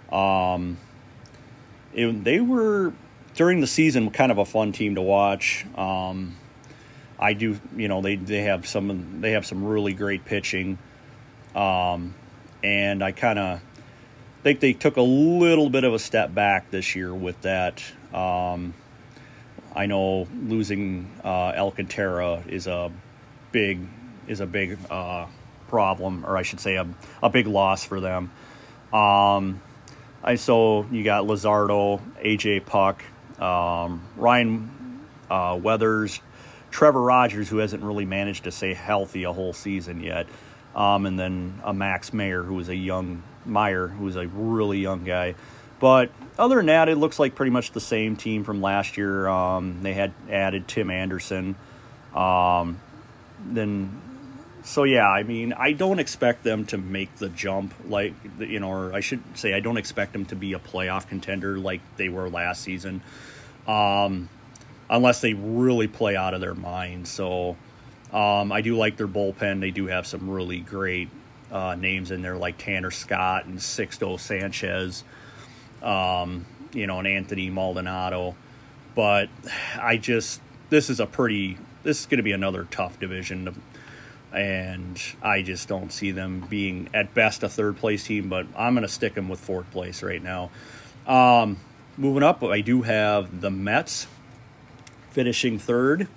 Um, it, they were, during the season, kind of a fun team to watch. Um, I do, you know, they, they have some they have some really great pitching, um, and I kind of think they took a little bit of a step back this year with that. Um, I know losing uh, Alcantara is a big is a big uh, problem, or I should say a a big loss for them. Um, I so you got Luzardo, A J Puck, um, Ryan uh, Weathers, Trevor Rogers, who hasn't really managed to stay healthy a whole season yet, um, and then a Max Meyer, who is a young Meyer, who is a really young guy. But other than that, it looks like pretty much the same team from last year. Um, they had added Tim Anderson. Um, then, so yeah, I mean, I don't expect them to make the jump, like, you know, or I should say I don't expect them to be a playoff contender like they were last season, um, unless they really play out of their minds. So um, I do like their bullpen. They do have some really great uh, names in there, like Tanner Scott and Sixto Sanchez. Um, you know, and Anthony Maldonado. But I just, this is a pretty, this is going to be another tough division. To, and I just don't see them being, at best, a third-place team, but I'm going to stick them with fourth place right now. Um, moving up, I do have the Mets finishing third.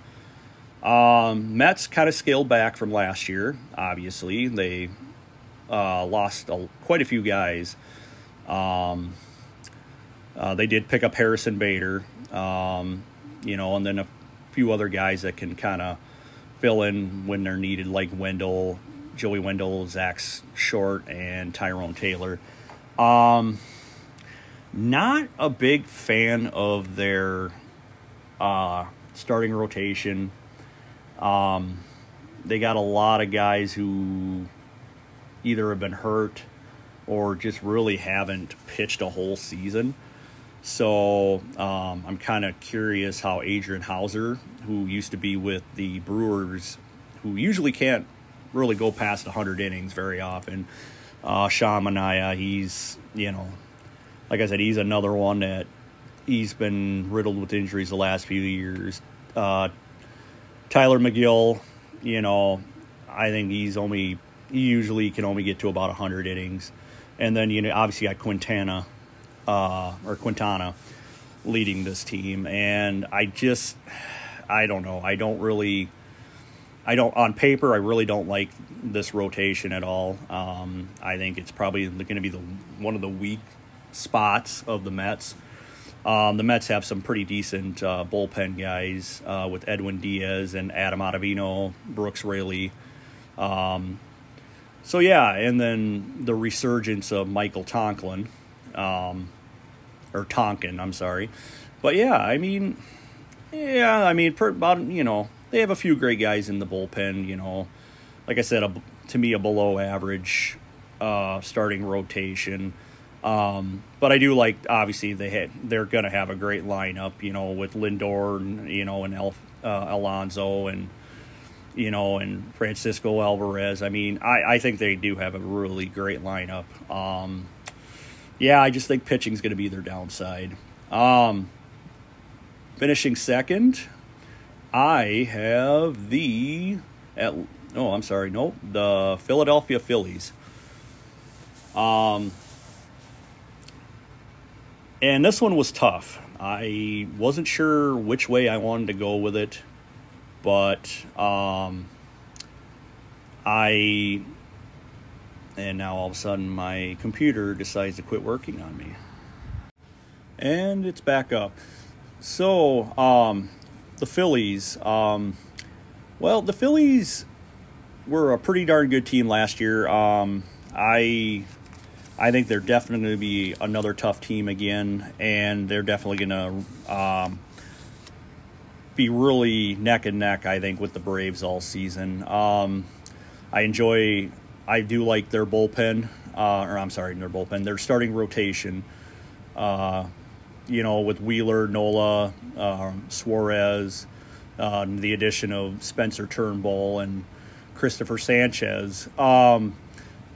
Um, Mets kind of scaled back from last year, obviously. They uh, lost a, quite a few guys. Um... Uh, they did pick up Harrison Bader, um, you know, and then a few other guys that can kind of fill in when they're needed, like Wendell, Joey Wendell, Zach Short, and Tyrone Taylor. Um, not a big fan of their uh, starting rotation. Um, they got a lot of guys who either have been hurt or just really haven't pitched a whole season. So um, I'm kind of curious how Adrian Hauser, who used to be with the Brewers, who usually can't really go past one hundred innings very often, uh, Sean Manaea, he's, you know, like I said, he's another one that he's been riddled with injuries the last few years. Uh, Tyler McGill, you know, I think he's only, he usually can only get to about one hundred innings. And then, you know, obviously you got Quintana. Uh, or Quintana leading this team, and I just, I don't know, I don't really, I don't, on paper, I really don't like this rotation at all. Um, I think it's probably going to be the one of the weak spots of the Mets. Um, the Mets have some pretty decent uh, bullpen guys uh, with Edwin Diaz and Adam Ottavino, Brooks Raley. Um, so, yeah, and then the resurgence of Michael Tonkin. Um, or Tonkin, I'm sorry. But, yeah, I mean, yeah, I mean, per, about, you know, they have a few great guys in the bullpen, you know. Like I said, a, to me, a below-average uh, starting rotation. Um, but I do like, obviously, they had, they're going to have a great lineup, you know, with Lindor, and, you know, and El, uh, Alonso and, you know, and Francisco Alvarez. I mean, I, I think they do have a really great lineup. Um Yeah, I just think pitching is going to be their downside. Um, finishing second, I have the at oh, I'm sorry, nope, the Philadelphia Phillies. Um, and this one was tough. I wasn't sure which way I wanted to go with it, but um, I. And now all of a sudden my computer decides to quit working on me. And it's back up. So, um, the Phillies. Um, well, the Phillies were a pretty darn good team last year. Um, I I think they're definitely going to be another tough team again. And they're definitely going to um, be really neck and neck, I think, with the Braves all season. Um, I enjoy... I do like their bullpen, uh, or I'm sorry, their bullpen, their starting rotation, uh, you know, with Wheeler, Nola, uh, Suarez, uh, the addition of Spencer Turnbull and Christopher Sanchez. Um,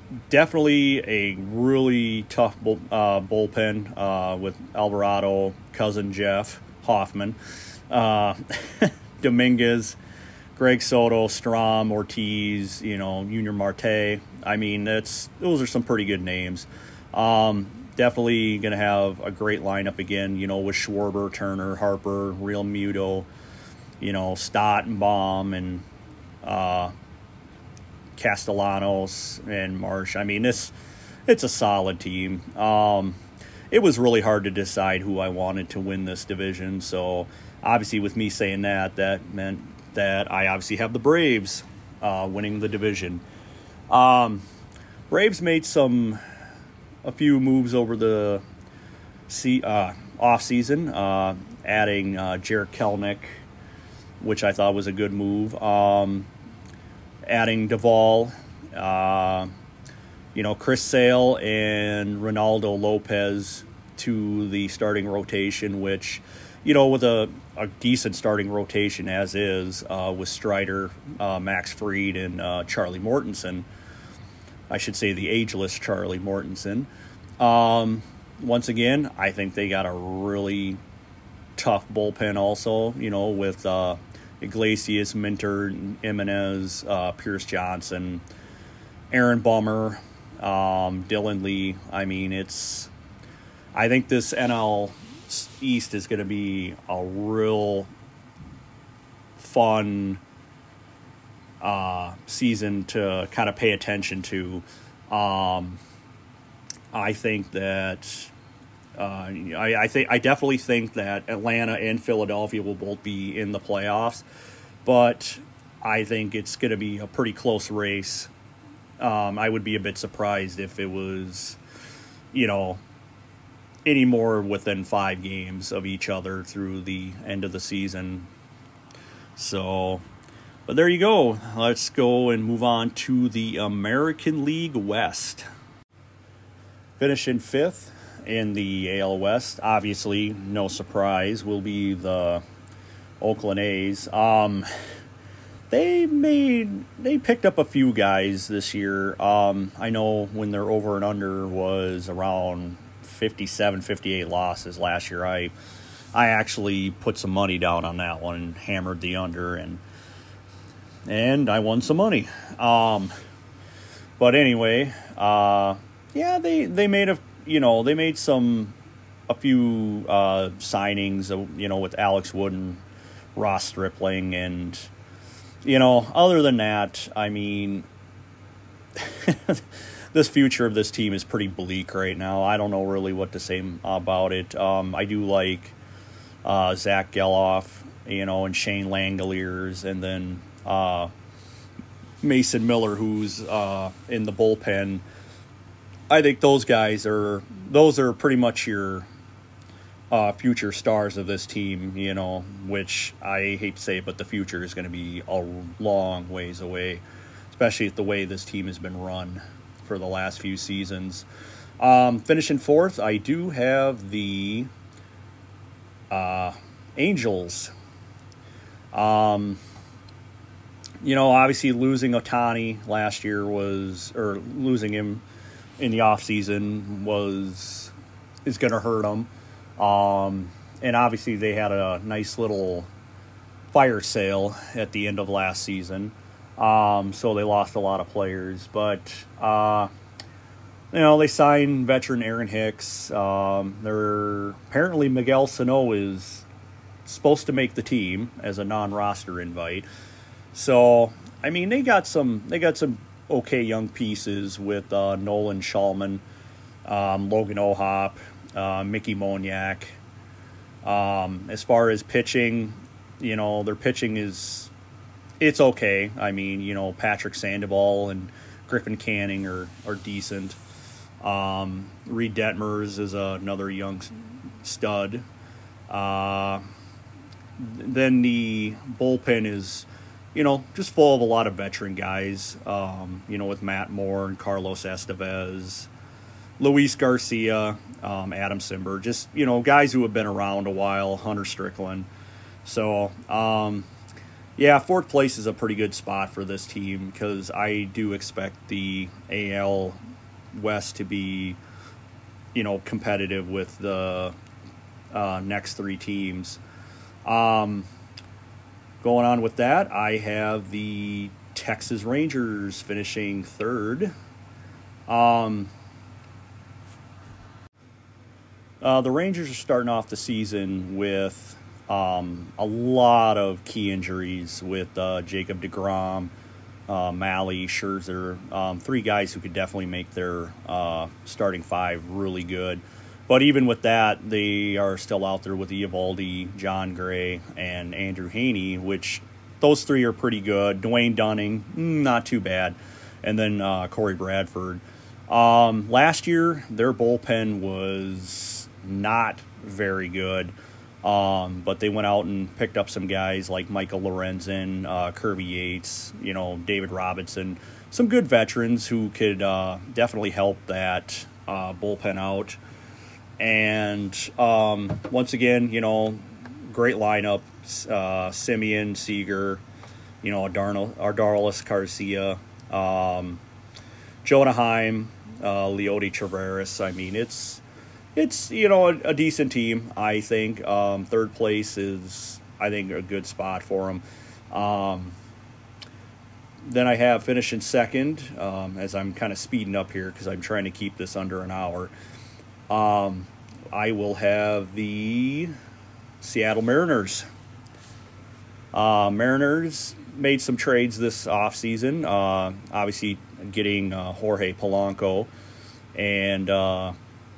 definitely a really tough bull, uh, bullpen uh, with Alvarado, cousin Jeff Hoffman, uh, Dominguez, Greg Soto, Strom, Ortiz, you know, Junior Marte. I mean, that's those are some pretty good names. Um, definitely going to have a great lineup again, you know, with Schwarber, Turner, Harper, Real Muto, you know, Stott and Baum and uh, Castellanos and Marsh. I mean, this it's a solid team. Um, it was really hard to decide who I wanted to win this division. So obviously with me saying that, that meant that I obviously have the Braves uh, winning the division. Um, Braves made some a few moves over the see, uh, off season, uh, adding uh, Jarred Kelenic, which I thought was a good move. Um, adding Duvall, uh, you know, Chris Sale and Ronaldo Lopez to the starting rotation, which, you know, with a, a decent starting rotation as is, uh, with Strider, uh, Max Fried, and uh, Charlie Mortensen. I should say the ageless Charlie Mortensen. Um, once again, I think they got a really tough bullpen also, you know, with uh, Iglesias, Minter, Jimenez, uh, Pierce Johnson, Aaron Bummer, um, Dylan Lee. I mean, it's – I think this N L East is going to be a real fun – Uh, season to kind of pay attention to. Um, I think that uh, I, I think I definitely think that Atlanta and Philadelphia will both be in the playoffs, but I think it's going to be a pretty close race. Um, I would be a bit surprised if it was, you know, any more within five games of each other through the end of the season. So. But there you go. Let's go and move on to the American League West. Finishing fifth in the A L West, obviously, no surprise, will be the Oakland A's. Um, they made they picked up a few guys this year. Um, I know when their over and under was around fifty-seven, fifty-eight losses last year. I I actually put some money down on that one and hammered the under, and and I won some money. Um, but anyway, uh, yeah, they, they made a, you know, they made some, a few, uh, signings, uh, you know, with Alex Wood and Ross Stripling. And, you know, other than that, I mean, this future of this team is pretty bleak right now. I don't know really what to say about it. Um, I do like, uh, Zach Geloff, you know, and Shane Langoliers, and then, Uh, Mason Miller, who's uh, in the bullpen. I think those guys are those are pretty much your uh, future stars of this team, you know, which I hate to say, but the future is going to be a long ways away, especially with the way this team has been run for the last few seasons. Um, finishing fourth, I do have the uh, Angels. Um... You know, obviously losing Ohtani last year was, or losing him in the offseason was, is going to hurt them. Um, and obviously they had a nice little fire sale at the end of last season. Um, so they lost a lot of players. But, uh, you know, they signed veteran Aaron Hicks. Um, they're, apparently Miguel Sano is supposed to make the team as a non-roster invite. So, I mean, they got some they got some okay young pieces with uh, Nolan Shulman, um, Logan O'Hoppe, uh, Mickey Moniak. Um, as far as pitching, you know, their pitching is, it's okay. I mean, you know, Patrick Sandoval and Griffin Canning are, are decent. Um, Reed Detmers is another young stud. Uh, then the bullpen is, you know, just full of a lot of veteran guys, um, you know, with Matt Moore and Carlos Estevez, Luis Garcia, um, Adam Simber, just, you know, guys who have been around a while, Hunter Strickland. So, um, Yeah, fourth place is a pretty good spot for this team because I do expect the A L West to be, you know, competitive with the uh, next three teams. Um, going on with that, I have the Texas Rangers finishing third. Um, uh, the Rangers are starting off the season with um, a lot of key injuries with uh, Jacob deGrom, uh, Mahle, Scherzer, um, three guys who could definitely make their uh, starting five really good. But even with that, they are still out there with Eovaldi, John Gray, and Andrew Heaney, which those three are pretty good. Dwayne Dunning, not too bad. And then uh, Corey Bradford. Um, last year, their bullpen was not very good. Um, but they went out and picked up some guys like Michael Lorenzen, uh, Kirby Yates, you know, David Robinson, some good veterans who could uh, definitely help that uh, bullpen out. And um, once again, you know, great lineup, uh, Simeon, Seager, you know, Adarno, Ardalis Garcia, um, Jonah Heim, uh, Leody Taveras. I mean, it's, it's you know, a, a decent team, I think. Um, third place is, I think, a good spot for them. Um, then I have finishing second, um, as I'm kind of speeding up here because I'm trying to keep this under an hour. Um, I will have the Seattle Mariners. Uh, Mariners made some trades this offseason. Uh, obviously, getting uh, Jorge Polanco. And uh,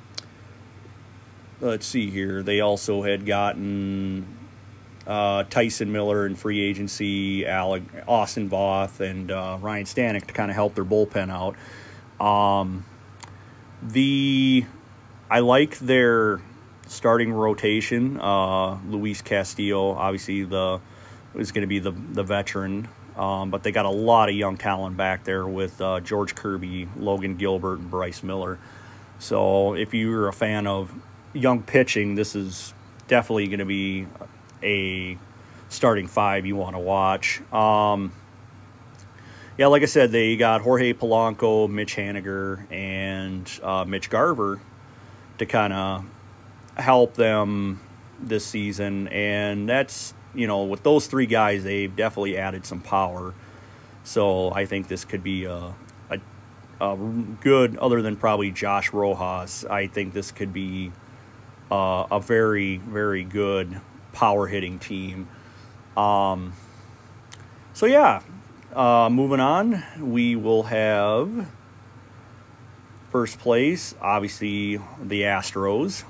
let's see here. They also had gotten uh, Tyson Miller in free agency, Alec, Austin Voth, and uh, Ryan Stanek to kind of help their bullpen out. Um, the... I like their starting rotation. Uh, Luis Castillo, obviously, the is going to be the the veteran, um, but they got a lot of young talent back there with uh, George Kirby, Logan Gilbert, and Bryce Miller. So if you're a fan of young pitching, this is definitely going to be a starting five you want to watch. Um, yeah, like I said, they got Jorge Polanco, Mitch Haniger, and uh, Mitch Garver to kind of help them this season. And that's, you know, with those three guys, they've definitely added some power. So I think this could be a, a, a good, other than probably Josh Rojas, I think this could be a, a very, very good power-hitting team. Um, so, yeah, uh, moving on, we will have... First place, obviously, the Astros.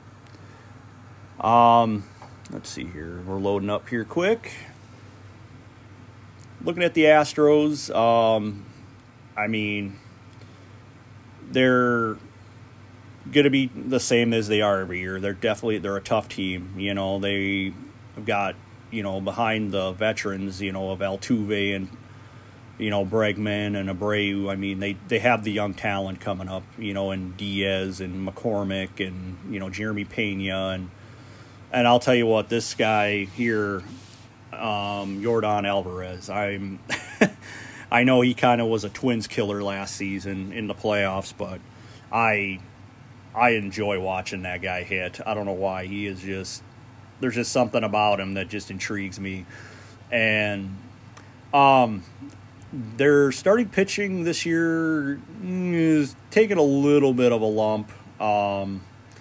Um, let's see here. We're loading up here quick. Looking at the Astros, um, I mean, they're going to be the same as they are every year. They're definitely, they're a tough team. You know, they have got, you know, behind the veterans, you know, of Altuve and you know, Bregman and Abreu. I mean, they, they have the young talent coming up, you know, and Diaz and McCormick and, you know, Jeremy Pena. And and I'll tell you what, this guy here, um, Yordan Alvarez, I'm I know he kind of was a Twins killer last season in the playoffs, but I I enjoy watching that guy hit. I don't know why. He is just, there's just something about him that just intrigues me. And, um... their starting pitching this year is taking a little bit of a lump. Um,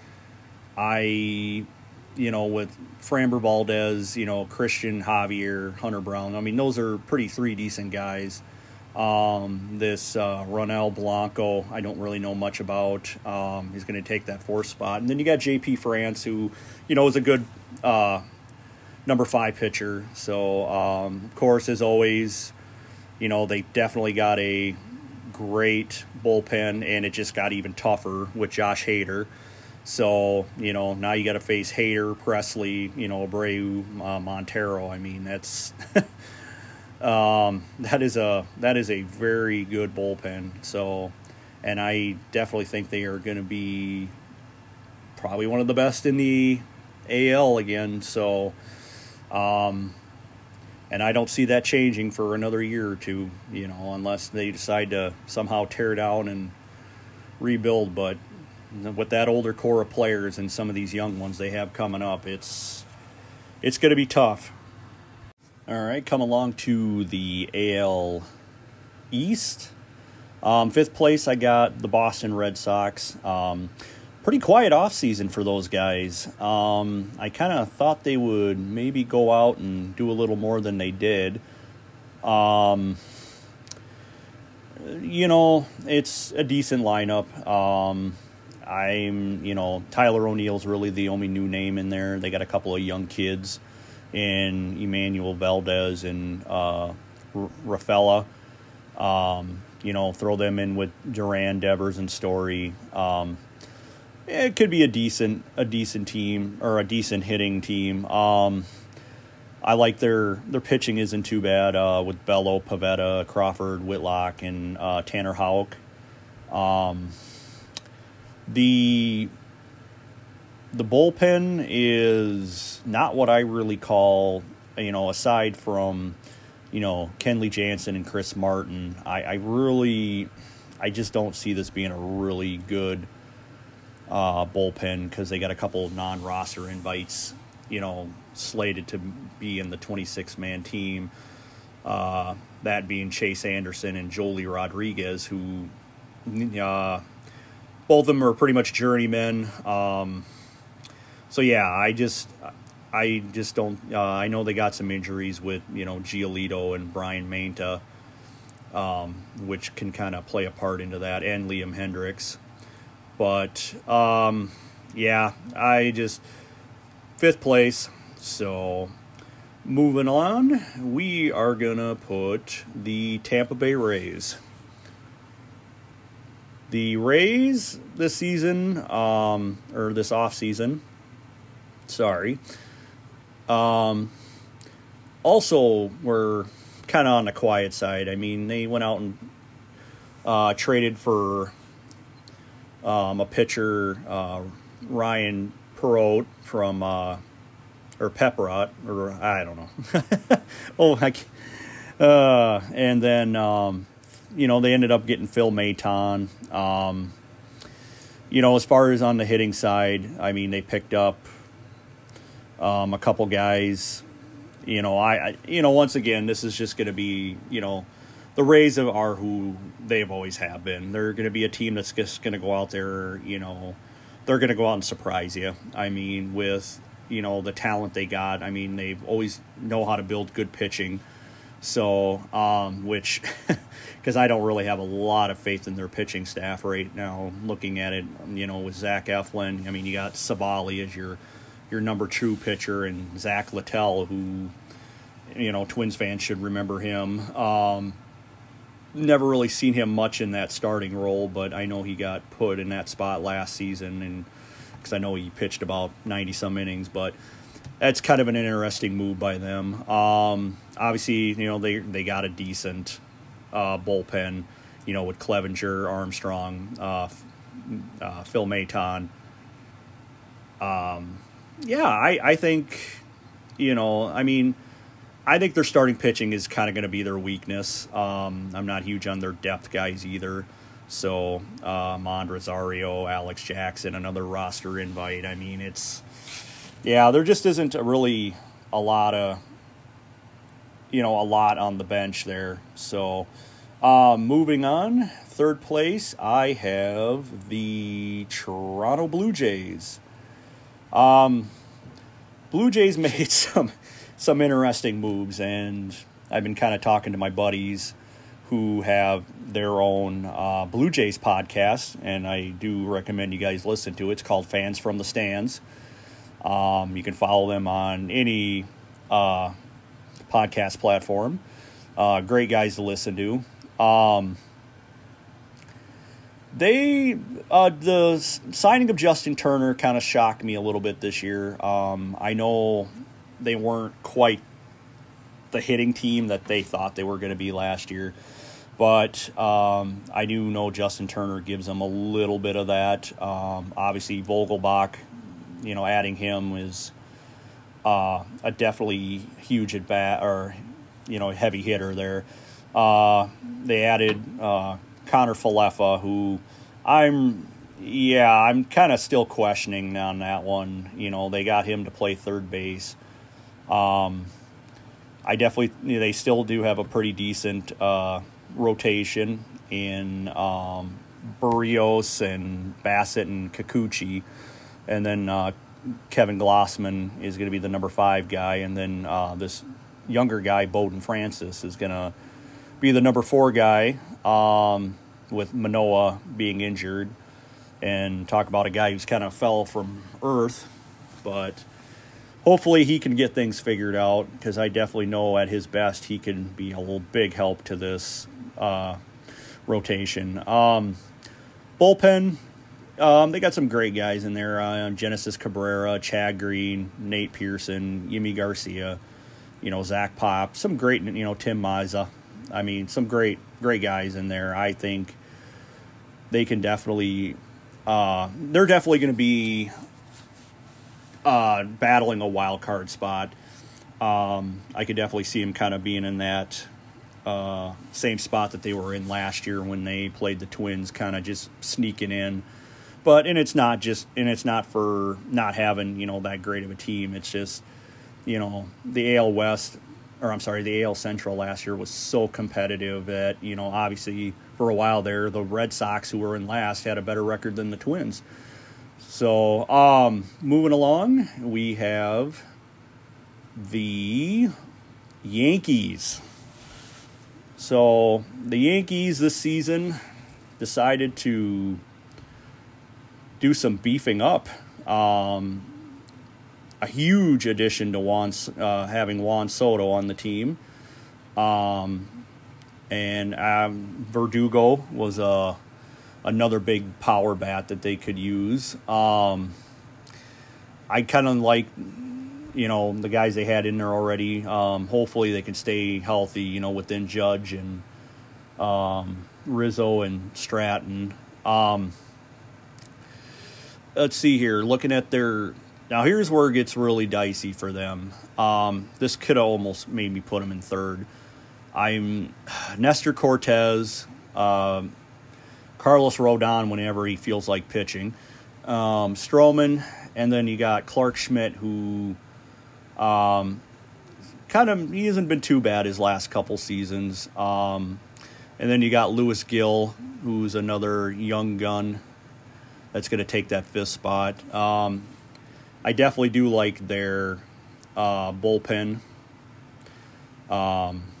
I, you know, with Framber Valdez, you know, Christian Javier, Hunter Brown, I mean, those are pretty three decent guys. Um, this uh, Ronel Blanco, I don't really know much about. Um, he's going to take that fourth spot. And then you got J P France, who, you know, is a good uh, number five pitcher. So, um, of course, as always, you know, they definitely got a great bullpen, and it just got even tougher with Josh Hader. So, you know, now you got to face Hader, Presley, you know, Abreu, uh, Montero. I mean, that's um, that is a that is a very good bullpen. So, and I definitely think they are going to be probably one of the best in the A L again. So, um, And I don't see that changing for another year or two, you know, unless they decide to somehow tear down and rebuild. But with that older core of players and some of these young ones they have coming up, it's it's going to be tough. All right, come along to the A L East. Um, fifth place, I got the Boston Red Sox. Um, pretty quiet offseason for those guys. Um, I kind of thought they would maybe go out and do a little more than they did. Um, you know, it's a decent lineup. Um, I'm, you know, Tyler O'Neill's really the only new name in there. They got a couple of young kids in Emmanuel Valdez and uh, R- Rafaela. Um, you know, throw them in with Duran, Devers, and Story. Um, it could be a decent, a decent team or a decent hitting team. Um, I like their their pitching isn't too bad uh, with Bello, Pavetta, Crawford, Whitlock, and uh, Tanner Houck. Um, the the bullpen is not what I really call, you know, aside from, you know, Kenley Jansen and Chris Martin, I, I really, I just don't see this being a really good uh, bullpen because they got a couple of non-roster invites, you know, slated to be in the twenty-six man team. Uh, that being Chase Anderson and Joely Rodriguez, who uh, both of them are pretty much journeymen. Um, so yeah, I just. I just don't uh, – I know they got some injuries with, you know, Giolito and Brian Mainta, um, which can kind of play a part into that, and Liam Hendricks. But, um, yeah, I just – fifth place. So, moving on, we are going to put the Tampa Bay Rays. The Rays this season um, – or this offseason, sorry – Um, also, we're kind of on the quiet side. I mean, they went out and uh, traded for um, a pitcher, uh, Ryan Perot from, uh, or Pepperot, or I don't know. oh, I can't. Uh, and then, um, you know, they ended up getting Phil Maton. Um, you know, as far as on the hitting side, I mean, they picked up Um, a couple guys, you know, I, I, you know, once again, this is just going to be, you know, the Rays are who they've always have been. They're going to be a team that's just going to go out there, you know, they're going to go out and surprise you. I mean, with, you know, the talent they got, I mean, they always know how to build good pitching. So, um, which, because I don't really have a lot of faith in their pitching staff right now, looking at it, you know, with Zach Eflin. I mean, you got Savali as your your number two pitcher, and Zach Littell, who, you know, Twins fans should remember him. Um, never really seen him much in that starting role, but I know he got put in that spot last season, and because I know he pitched about ninety-some innings, but that's kind of an interesting move by them. Um, obviously, you know, they, they got a decent uh, bullpen, you know, with Clevenger, Armstrong, uh, uh, Phil Maton. Um, Yeah, I, I think, you know, I mean, I think their starting pitching is kind of going to be their weakness. Um, I'm not huge on their depth guys either. So, uh, Mond Rosario, Alex Jackson, another roster invite. I mean, it's, yeah, there just isn't a really a lot of, you know, a lot on the bench there. So, uh, moving on, third place, I have the Toronto Blue Jays. Um, Blue Jays made some some interesting moves, and I've been kind of talking to my buddies who have their own uh, Blue Jays podcast, and I do recommend you guys listen to it. It's called Fans from the Stands. Um, you can follow them on any uh, podcast platform. Uh, great guys to listen to. Um, They, uh, the signing of Justin Turner kind of shocked me a little bit this year. Um, I know they weren't quite the hitting team that they thought they were going to be last year, but um, I do know Justin Turner gives them a little bit of that. Um, obviously, Vogelbach, you know, adding him is uh, a definitely huge at bat or you know, heavy hitter there. Uh, they added uh, Connor Falefa, who I'm, yeah, I'm kind of still questioning on that one. You know, they got him to play third base. Um, I definitely, you know, they still do have a pretty decent uh, rotation in um, Barrios and Bassett and Kikuchi. And then uh, Kevin Glossman is going to be the number five guy. And then uh, this younger guy, Bowden Francis, is going to be the number four guy, um, with Manoah being injured. And talk about a guy who's kind of fell from earth. But hopefully he can get things figured out, because I definitely know at his best he can be a little big help to this uh, rotation. Um, bullpen, um, they got some great guys in there. Uh, Genesis Cabrera, Chad Green, Nate Pearson, Yimi Garcia, you know, Zach Pop, some great, you know, Tim Mazza. I mean, some great, great guys in there. I think they can definitely, uh, they're definitely going to be uh, battling a wild card spot. Um, I could definitely see them kind of being in that uh, same spot that they were in last year when they played the Twins, kind of just sneaking in. But, and it's not just, and it's not for not having, you know, that great of a team. It's just, you know, the A L West, or I'm sorry, the A L Central last year was so competitive that, you know, obviously for a while there, the Red Sox, who were in last, had a better record than the Twins. So, um, moving along, we have the Yankees. So, the Yankees this season decided to do some beefing up. Um, a huge addition to Juan, uh, having Juan Soto on the team. Um, and um, Verdugo was a, another big power bat that they could use. Um, I kind of like, you know, the guys they had in there already. Um, hopefully they can stay healthy, you know, within Judge and um, Rizzo and Stratton. Um, let's see here. Looking at their... Now, here's where it gets really dicey for them. Um, this could almost made me put them in third. I'm Nestor Cortez, uh, Carlos Rodon whenever he feels like pitching, um, Stroman, and then you got Clark Schmidt, who um, kind of, he hasn't been too bad his last couple seasons. Um, and then you got Lewis Gill, who's another young gun that's going to take that fifth spot. Um, I definitely do like their uh, bullpen. Um,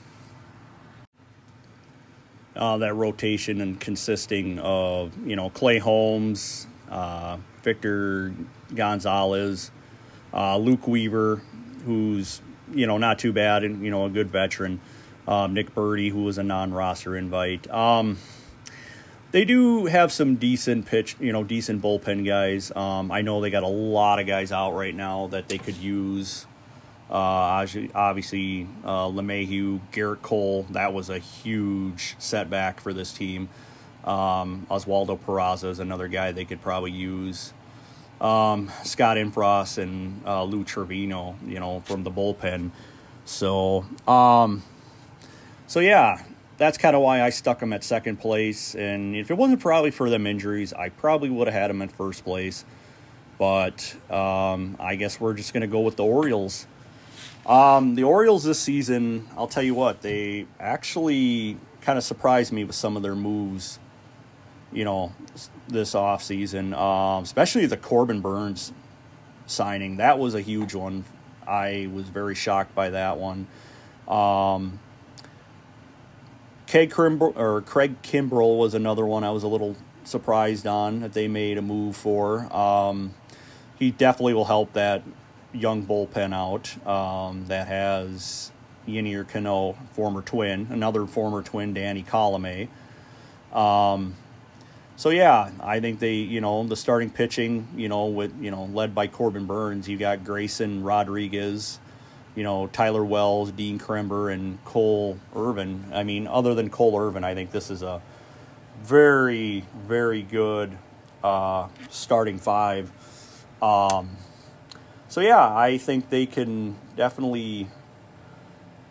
uh, that rotation and consisting of, you know, Clay Holmes, uh, Victor Gonzalez, uh, Luke Weaver, who's, you know, not too bad and, you know, a good veteran. Um, Nick Birdie, who was a non-roster invite. Um, They do have some decent pitch, you know, decent bullpen guys. Um, I know they got a lot of guys out right now that they could use. Uh, obviously, uh, LeMahieu, Garrett Cole, that was a huge setback for this team. Um, Oswaldo Peraza is another guy they could probably use. Um, Scott Infros and uh, Lou Trevino, you know, from the bullpen. So, um, so yeah. That's kind of why I stuck them at second place. And if it wasn't probably for them injuries, I probably would have had them in first place. But um, I guess we're just going to go with the Orioles. Um, the Orioles this season, I'll tell you what, they actually kind of surprised me with some of their moves, you know, this offseason. Um, especially the Corbin Burns signing. That was a huge one. I was very shocked by that one. Um... Craig Kimbrell, or Craig Kimbrell was another one I was a little surprised on that they made a move for. Um, he definitely will help that young bullpen out um, that has Yennier Cano, former Twin, another former Twin, Danny Colomé. Um, so, yeah, I think they, you know, the starting pitching, you know, with, you know, led by Corbin Burns, you got Grayson Rodriguez, you know, Tyler Wells, Dean Krember, and Cole Irvin. I mean, other than Cole Irvin, I think this is a very, very good uh, starting five. Um, so, yeah, I think they can definitely,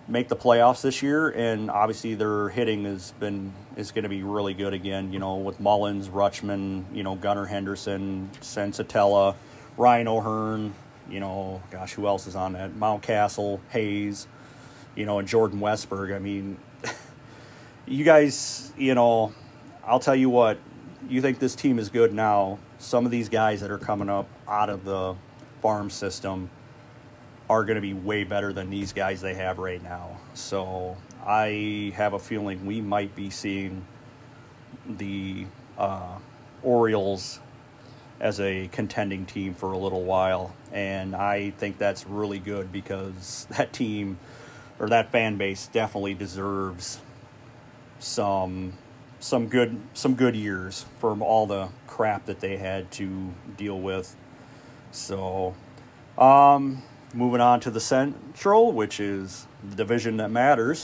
make the playoffs this year, and obviously their hitting has been is going to be really good again. You know, with Mullins, Rutschman, you know, Gunnar Henderson, Sensatella, Ryan O'Hearn. You know, gosh, who else is on that? Mountcastle, Hayes, you know, and Jordan Westberg. I mean, you guys, you know, I'll tell you what. You think this team is good now. Some of these guys that are coming up out of the farm system are going to be way better than these guys they have right now. So I have a feeling we might be seeing the uh, Orioles as a contending team for a little while. And I think that's really good because that team or that fan base definitely deserves some some good some good years from all the crap that they had to deal with. So um moving on to the Central, which is the division that matters.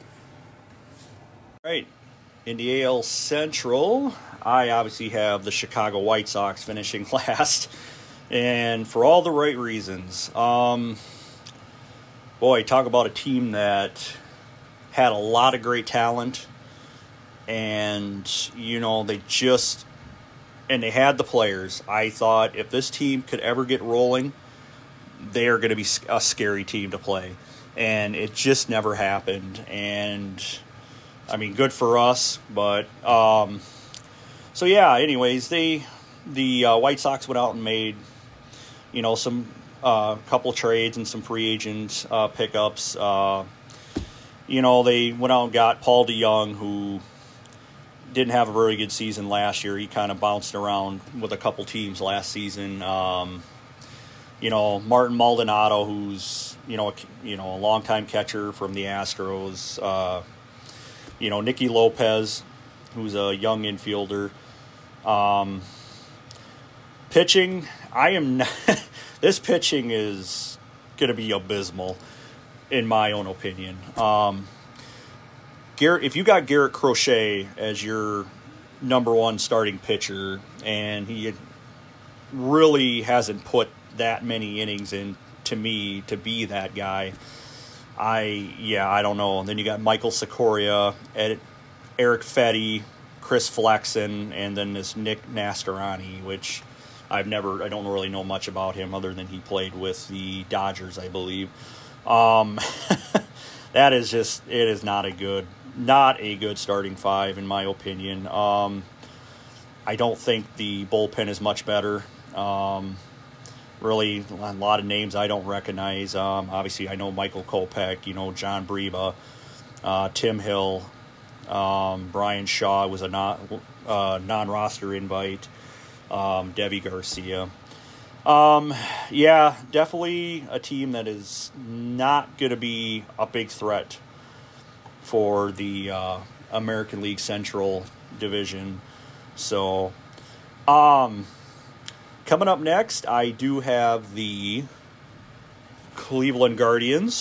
All right, in the A L Central, I obviously have the Chicago White Sox finishing last, and for all the right reasons. Um, boy, talk about a team that had a lot of great talent, and, you know, they just, and they had the players. I thought if this team could ever get rolling, they are going to be a scary team to play. And it just never happened. And, I mean, good for us. But, um, so, yeah, anyways, they the uh, White Sox went out and made, you know, some uh, couple trades and some free agent uh, pickups. Uh, you know, they went out and got Paul DeYoung, who didn't have a very good season last year. He kind of bounced around with a couple teams last season. Um, you know, Martin Maldonado, who's, you know, a, you know, a longtime catcher from the Astros. Uh, you know, Nicky Lopez, who's a young infielder. Um, pitching, I am not, this pitching is going to be abysmal, in my own opinion. Um, Garrett, if you got Garrett Crochet as your number one starting pitcher, and he really hasn't put that many innings in to me to be that guy, I yeah I don't know. And then you got Michael Sikoria, Ed, Eric Fetty, Chris Flexen, and then this Nick Nastarani, which I've never I don't really know much about him other than he played with the Dodgers, I believe. Um, that is just it is not a good. Not a good starting five, in my opinion. Um, I don't think the bullpen is much better. Um, really, a lot of names I don't recognize. Um, obviously, I know Michael Kopech, you know, John Breba, uh, Tim Hill, um, Brian Shaw was a not, uh, non-roster invite, um, Debbie Garcia. Um, yeah, definitely a team that is not going to be a big threat for the uh, American League Central Division. So, um, coming up next, I do have the Cleveland Guardians.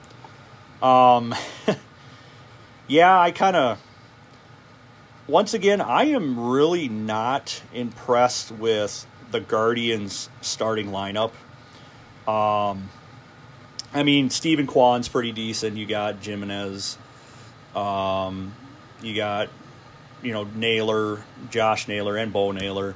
Um, yeah, I kind of, once again, I am really not impressed with the Guardians starting lineup. Um, I mean, Stephen Kwan's pretty decent. You got Jimenez. Um, you got, you know, Naylor, Josh Naylor, and Bo Naylor.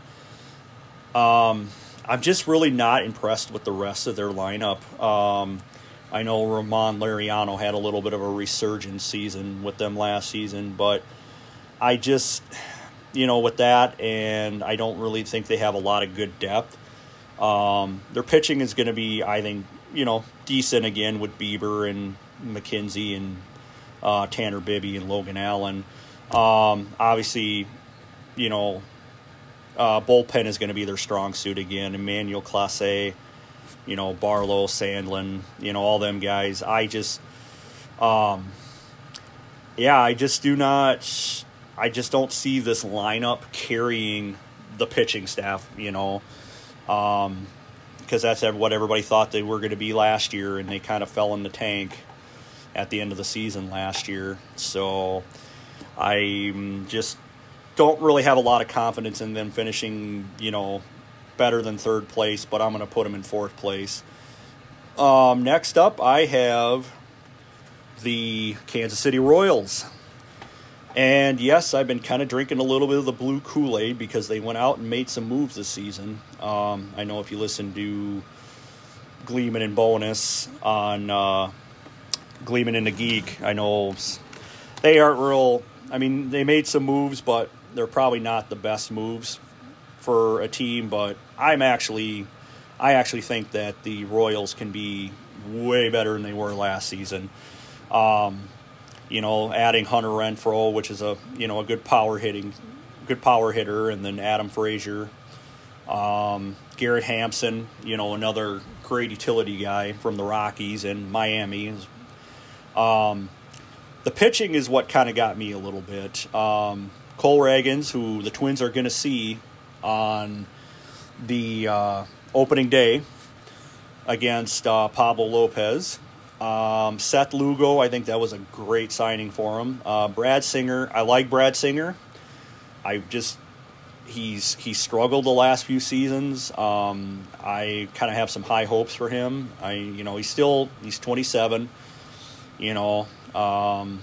Um, I'm just really not impressed with the rest of their lineup. Um, I know Ramon Laureano had a little bit of a resurgence season with them last season, but I just, you know, with that, and I don't really think they have a lot of good depth. Um, their pitching is going to be, I think, you know, decent again with Bieber and McKenzie and Uh, Tanner Bibby and Logan Allen. Um, obviously, you know, uh, bullpen is going to be their strong suit again. Emmanuel Clase, you know, Barlow, Sandlin, you know, all them guys. I just, um, yeah, I just do not, I just don't see this lineup carrying the pitching staff, you know, um, because that's what everybody thought they were going to be last year, and they kind of fell in the tank at the end of the season last year. So I just don't really have a lot of confidence in them finishing, you know, better than third place, but I'm going to put them in fourth place. Um, next up, I have the Kansas City Royals. And yes, I've been kind of drinking a little bit of the blue Kool-Aid because they went out and made some moves this season. Um, I know if you listen to Gleeman and Bonus on uh, Gleeman and the Geek, I know they aren't real. I mean, they made some moves, but they're probably not the best moves for a team. But I'm actually, I actually think that the Royals can be way better than they were last season. Um, You know, adding Hunter Renfroe, which is a you know a good power hitting, good power hitter, and then Adam Frazier, um, Garrett Hampson, you know, another great utility guy from the Rockies and Miami. Um, the pitching is what kind of got me a little bit. Um, Cole Ragans, who the Twins are going to see on the uh, opening day against uh, Pablo Lopez. Um, Seth Lugo, I think that was a great signing for him. Uh, Brad Singer, I like Brad Singer. I just he's he struggled the last few seasons. Um, I kind of have some high hopes for him. I you know he's still he's twenty-seven. You know, um,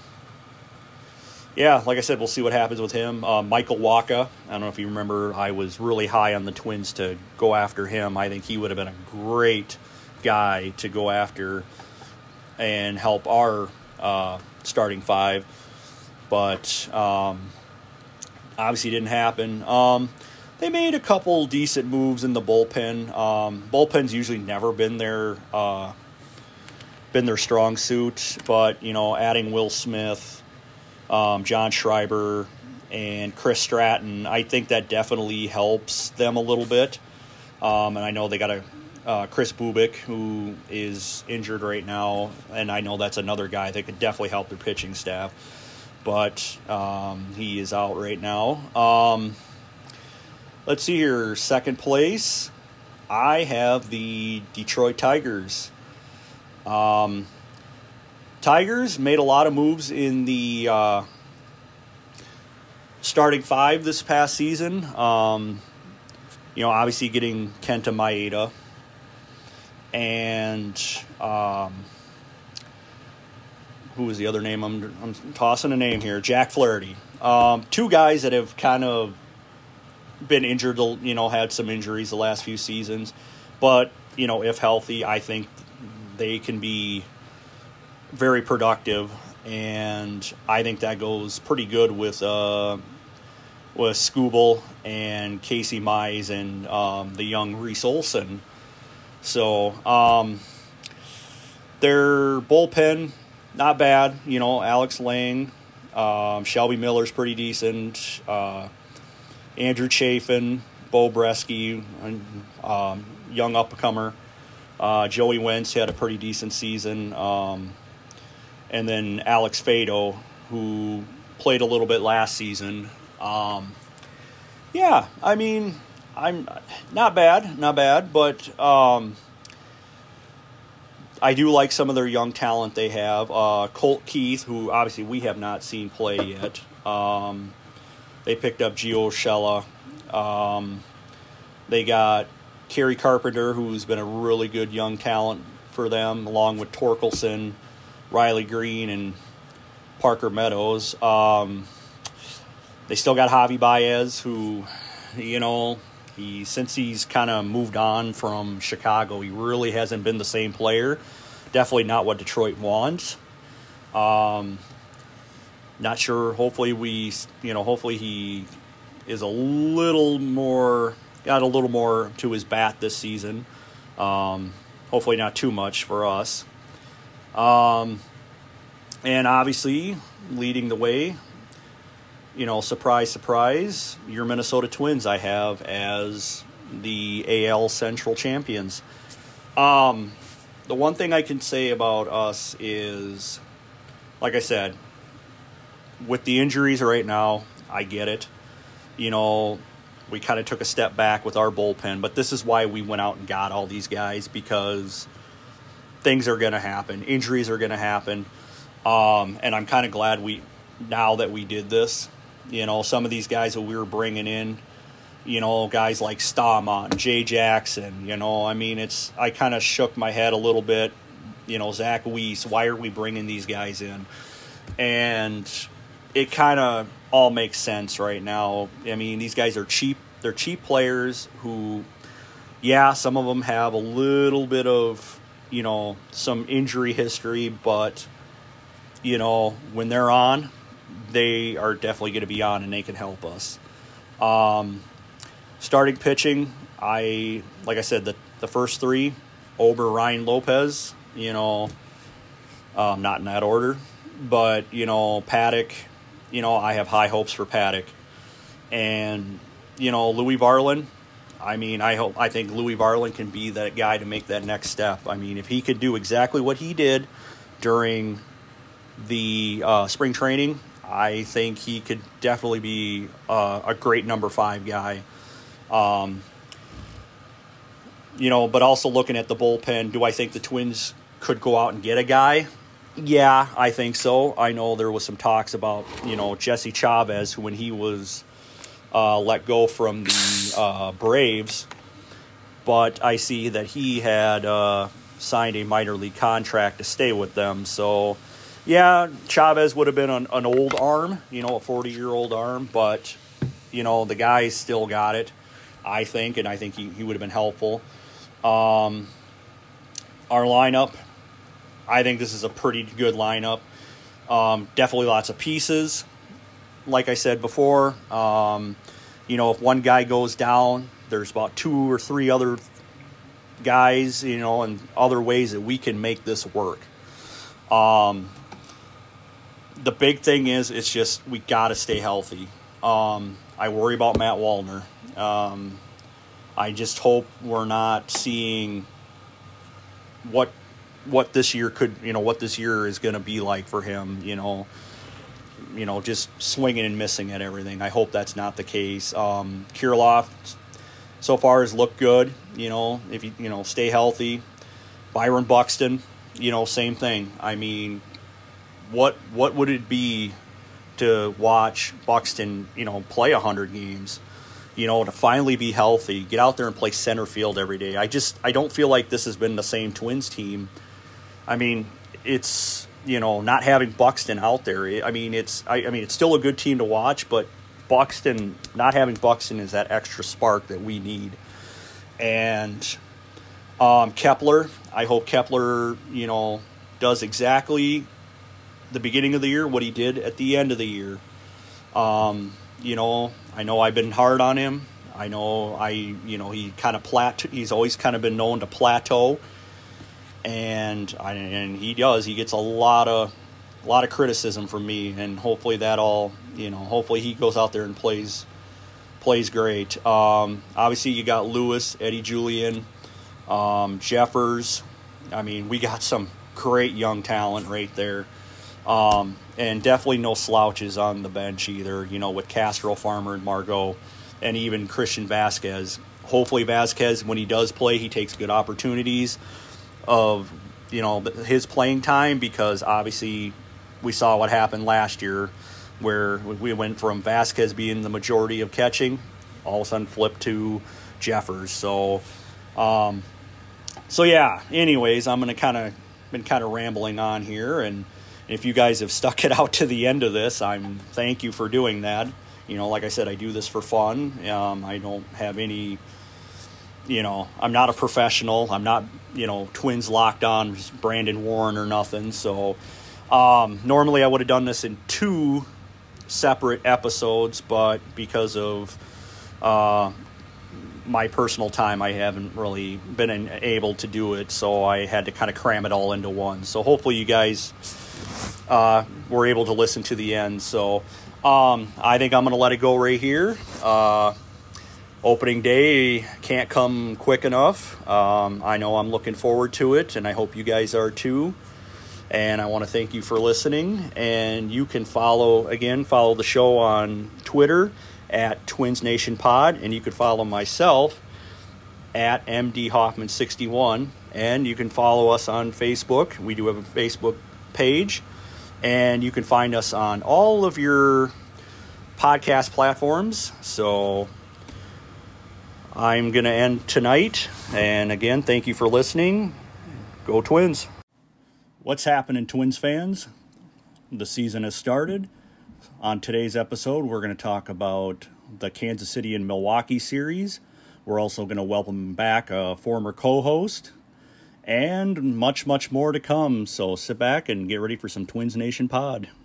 yeah, like I said, we'll see what happens with him. Uh, Michael Wacha, I don't know if you remember, I was really high on the Twins to go after him. I think he would have been a great guy to go after and help our uh, starting five, but um, obviously didn't happen. Um, they made a couple decent moves in the bullpen. Um, bullpen's usually never been their uh, been their strong suit, but you know, adding Will Smith, um, John Schreiber, and Chris Stratton, I think that definitely helps them a little bit. Um, and I know they got a Uh, Chris Bubik, who is injured right now, and I know that's another guy that could definitely help their pitching staff, but um, he is out right now. Um, let's see here, second place, I have the Detroit Tigers. Um, Tigers made a lot of moves in the uh, starting five this past season. Um, you know, obviously getting Kenta Maeda. And um, who was the other name? I'm, I'm tossing a name here. Jack Flaherty. Um, two guys that have kind of been injured, you know, had some injuries the last few seasons. But, you know, if healthy, I think they can be very productive. And I think that goes pretty good with uh, with Skubal and Casey Mize and um, the young Reese Olson. So, um, their bullpen, not bad. You know, Alex Lang, um, Shelby Miller's pretty decent. Uh, Andrew Chafin, Bo Bresky, um, young up-and-comer. Uh, Joey Wentz had a pretty decent season. Um, and then Alex Fado, who played a little bit last season. Um, yeah, I mean... I'm not bad, not bad, but um, I do like some of their young talent they have. Uh, Colt Keith, who obviously we have not seen play yet. Um, they picked up Gio Urshela. Um, they got Kerry Carpenter, who's been a really good young talent for them, along with Torkelson, Riley Green, and Parker Meadows. Um, they still got Javi Baez, who, you know... He, since he's kind of moved on from Chicago, he really hasn't been the same player. Definitely not what Detroit wants. Um, not sure. Hopefully we, you know, hopefully he is a little more, got a little more to his bat this season. Um, hopefully not too much for us. Um, and obviously leading the way, you know, surprise, surprise, your Minnesota Twins I have as the A L Central champions. Um, the one thing I can say about us is, like I said, with the injuries right now, I get it. You know, we kind of took a step back with our bullpen, but this is why we went out and got all these guys, because things are going to happen. Injuries are going to happen. Um, and I'm kind of glad we, now that we did this, you know, some of these guys that we were bringing in, you know, guys like Staumont, Jay Jackson, you know, I mean, it's, I kind of shook my head a little bit You know, Zach Weiss, why are we bringing these guys in? And it kind of all makes sense right now. I mean, these guys are cheap. They're cheap players who, yeah, some of them have a little bit of, you know, some injury history, but, you know, when they're on, they are definitely going to be on and they can help us. Um, starting pitching, I, like I said, the, the first three, Ober, Ryan, Lopez, you know, um, not in that order, but, you know, Paddock, you know, I have high hopes for Paddock. And, you know, Louis Varland, I mean, I hope, I think Louis Varland can be that guy to make that next step. I mean, if he could do exactly what he did during the uh, spring training, I think he could definitely be uh, a great number five guy. Um, you know, but also looking at the bullpen, do I think the Twins could go out and get a guy? Yeah, I think so. I know there was some talks about, you know, Jesse Chavez when he was uh, let go from the uh, Braves, but I see that he had uh, signed a minor league contract to stay with them. So, yeah, Chavez would have been an, an old arm, you know, a forty-year-old arm, but, you know, the guy's still got it, I think, and I think he, he would have been helpful. Um, our lineup, I think this is a pretty good lineup. Um, definitely lots of pieces. Like I said before, um, you know, if one guy goes down, there's about two or three other guys, you know, and other ways that we can make this work. Um, the big thing is, it's just we got to stay healthy. Um, I worry about Matt Wallner. Um, I just hope we're not seeing what what this year could, you know, what this year is going to be like for him, you know, you know, just swinging and missing at everything. I hope that's not the case. Um, Kirilloff so far has looked good, you know, if you, you know, stay healthy. Byron Buxton, you know, same thing. I mean, what, what would it be to watch Buxton, you know, play a hundred games, you know, to finally be healthy, get out there and play center field every day? I just, I don't feel like this has been the same Twins team. I mean, it's, you know, not having Buxton out there. I mean, it's, I, I mean, it's still a good team to watch, but Buxton, not having Buxton is that extra spark that we need. And um, Kepler, I hope Kepler, you know, does exactly the beginning of the year what he did at the end of the year. Um, you know, I know I've been hard on him. I know I, you know, he kind of plateau. He's always kind of been known to plateau. And I, and he does. He gets a lot of a lot of criticism from me, and hopefully that all, you know, hopefully he goes out there and plays plays great. Um, obviously, you got Lewis, Eddie Julian, um, Jeffers. I mean, we got some great young talent right there, um, and definitely no slouches on the bench either. You know, with Castro, Farmer, and Margot, and even Christian Vasquez. Hopefully, Vasquez, when he does play, he takes good opportunities of, you know, his playing time, because obviously we saw what happened last year where we went from Vasquez being the majority of catching, all of a sudden flipped to Jeffers. So, um, so yeah, anyways, I'm going to kind of been kind of rambling on here. And if you guys have stuck it out to the end of this, I'm thank you for doing that. You know, like I said, I do this for fun. Um, I don't have any, you know, I'm not a professional. I'm not, you know, Twins locked on Brandon Warren or nothing. So um, normally I would have done this in two separate episodes, but because of uh, my personal time, I haven't really been in, able to do it. So I had to kind of cram it all into one. So hopefully you guys uh, were able to listen to the end. So um, I think I'm going to let it go right here. Uh, Opening day can't come quick enough. Um, I know I'm looking forward to it, and I hope you guys are too. And I want to thank you for listening. And you can follow, again, follow the show on Twitter at Twins Nation Pod, and you can follow myself at M D Hoffman sixty-one. And you can follow us on Facebook. We do have a Facebook page. And you can find us on all of your podcast platforms. So I'm going to end tonight. And again, thank you for listening. Go Twins. What's happening, Twins fans? The season has started. On today's episode, we're going to talk about the Kansas City and Milwaukee series. We're also going to welcome back a former co-host and much, much more to come. So sit back and get ready for some Twins Nation pod.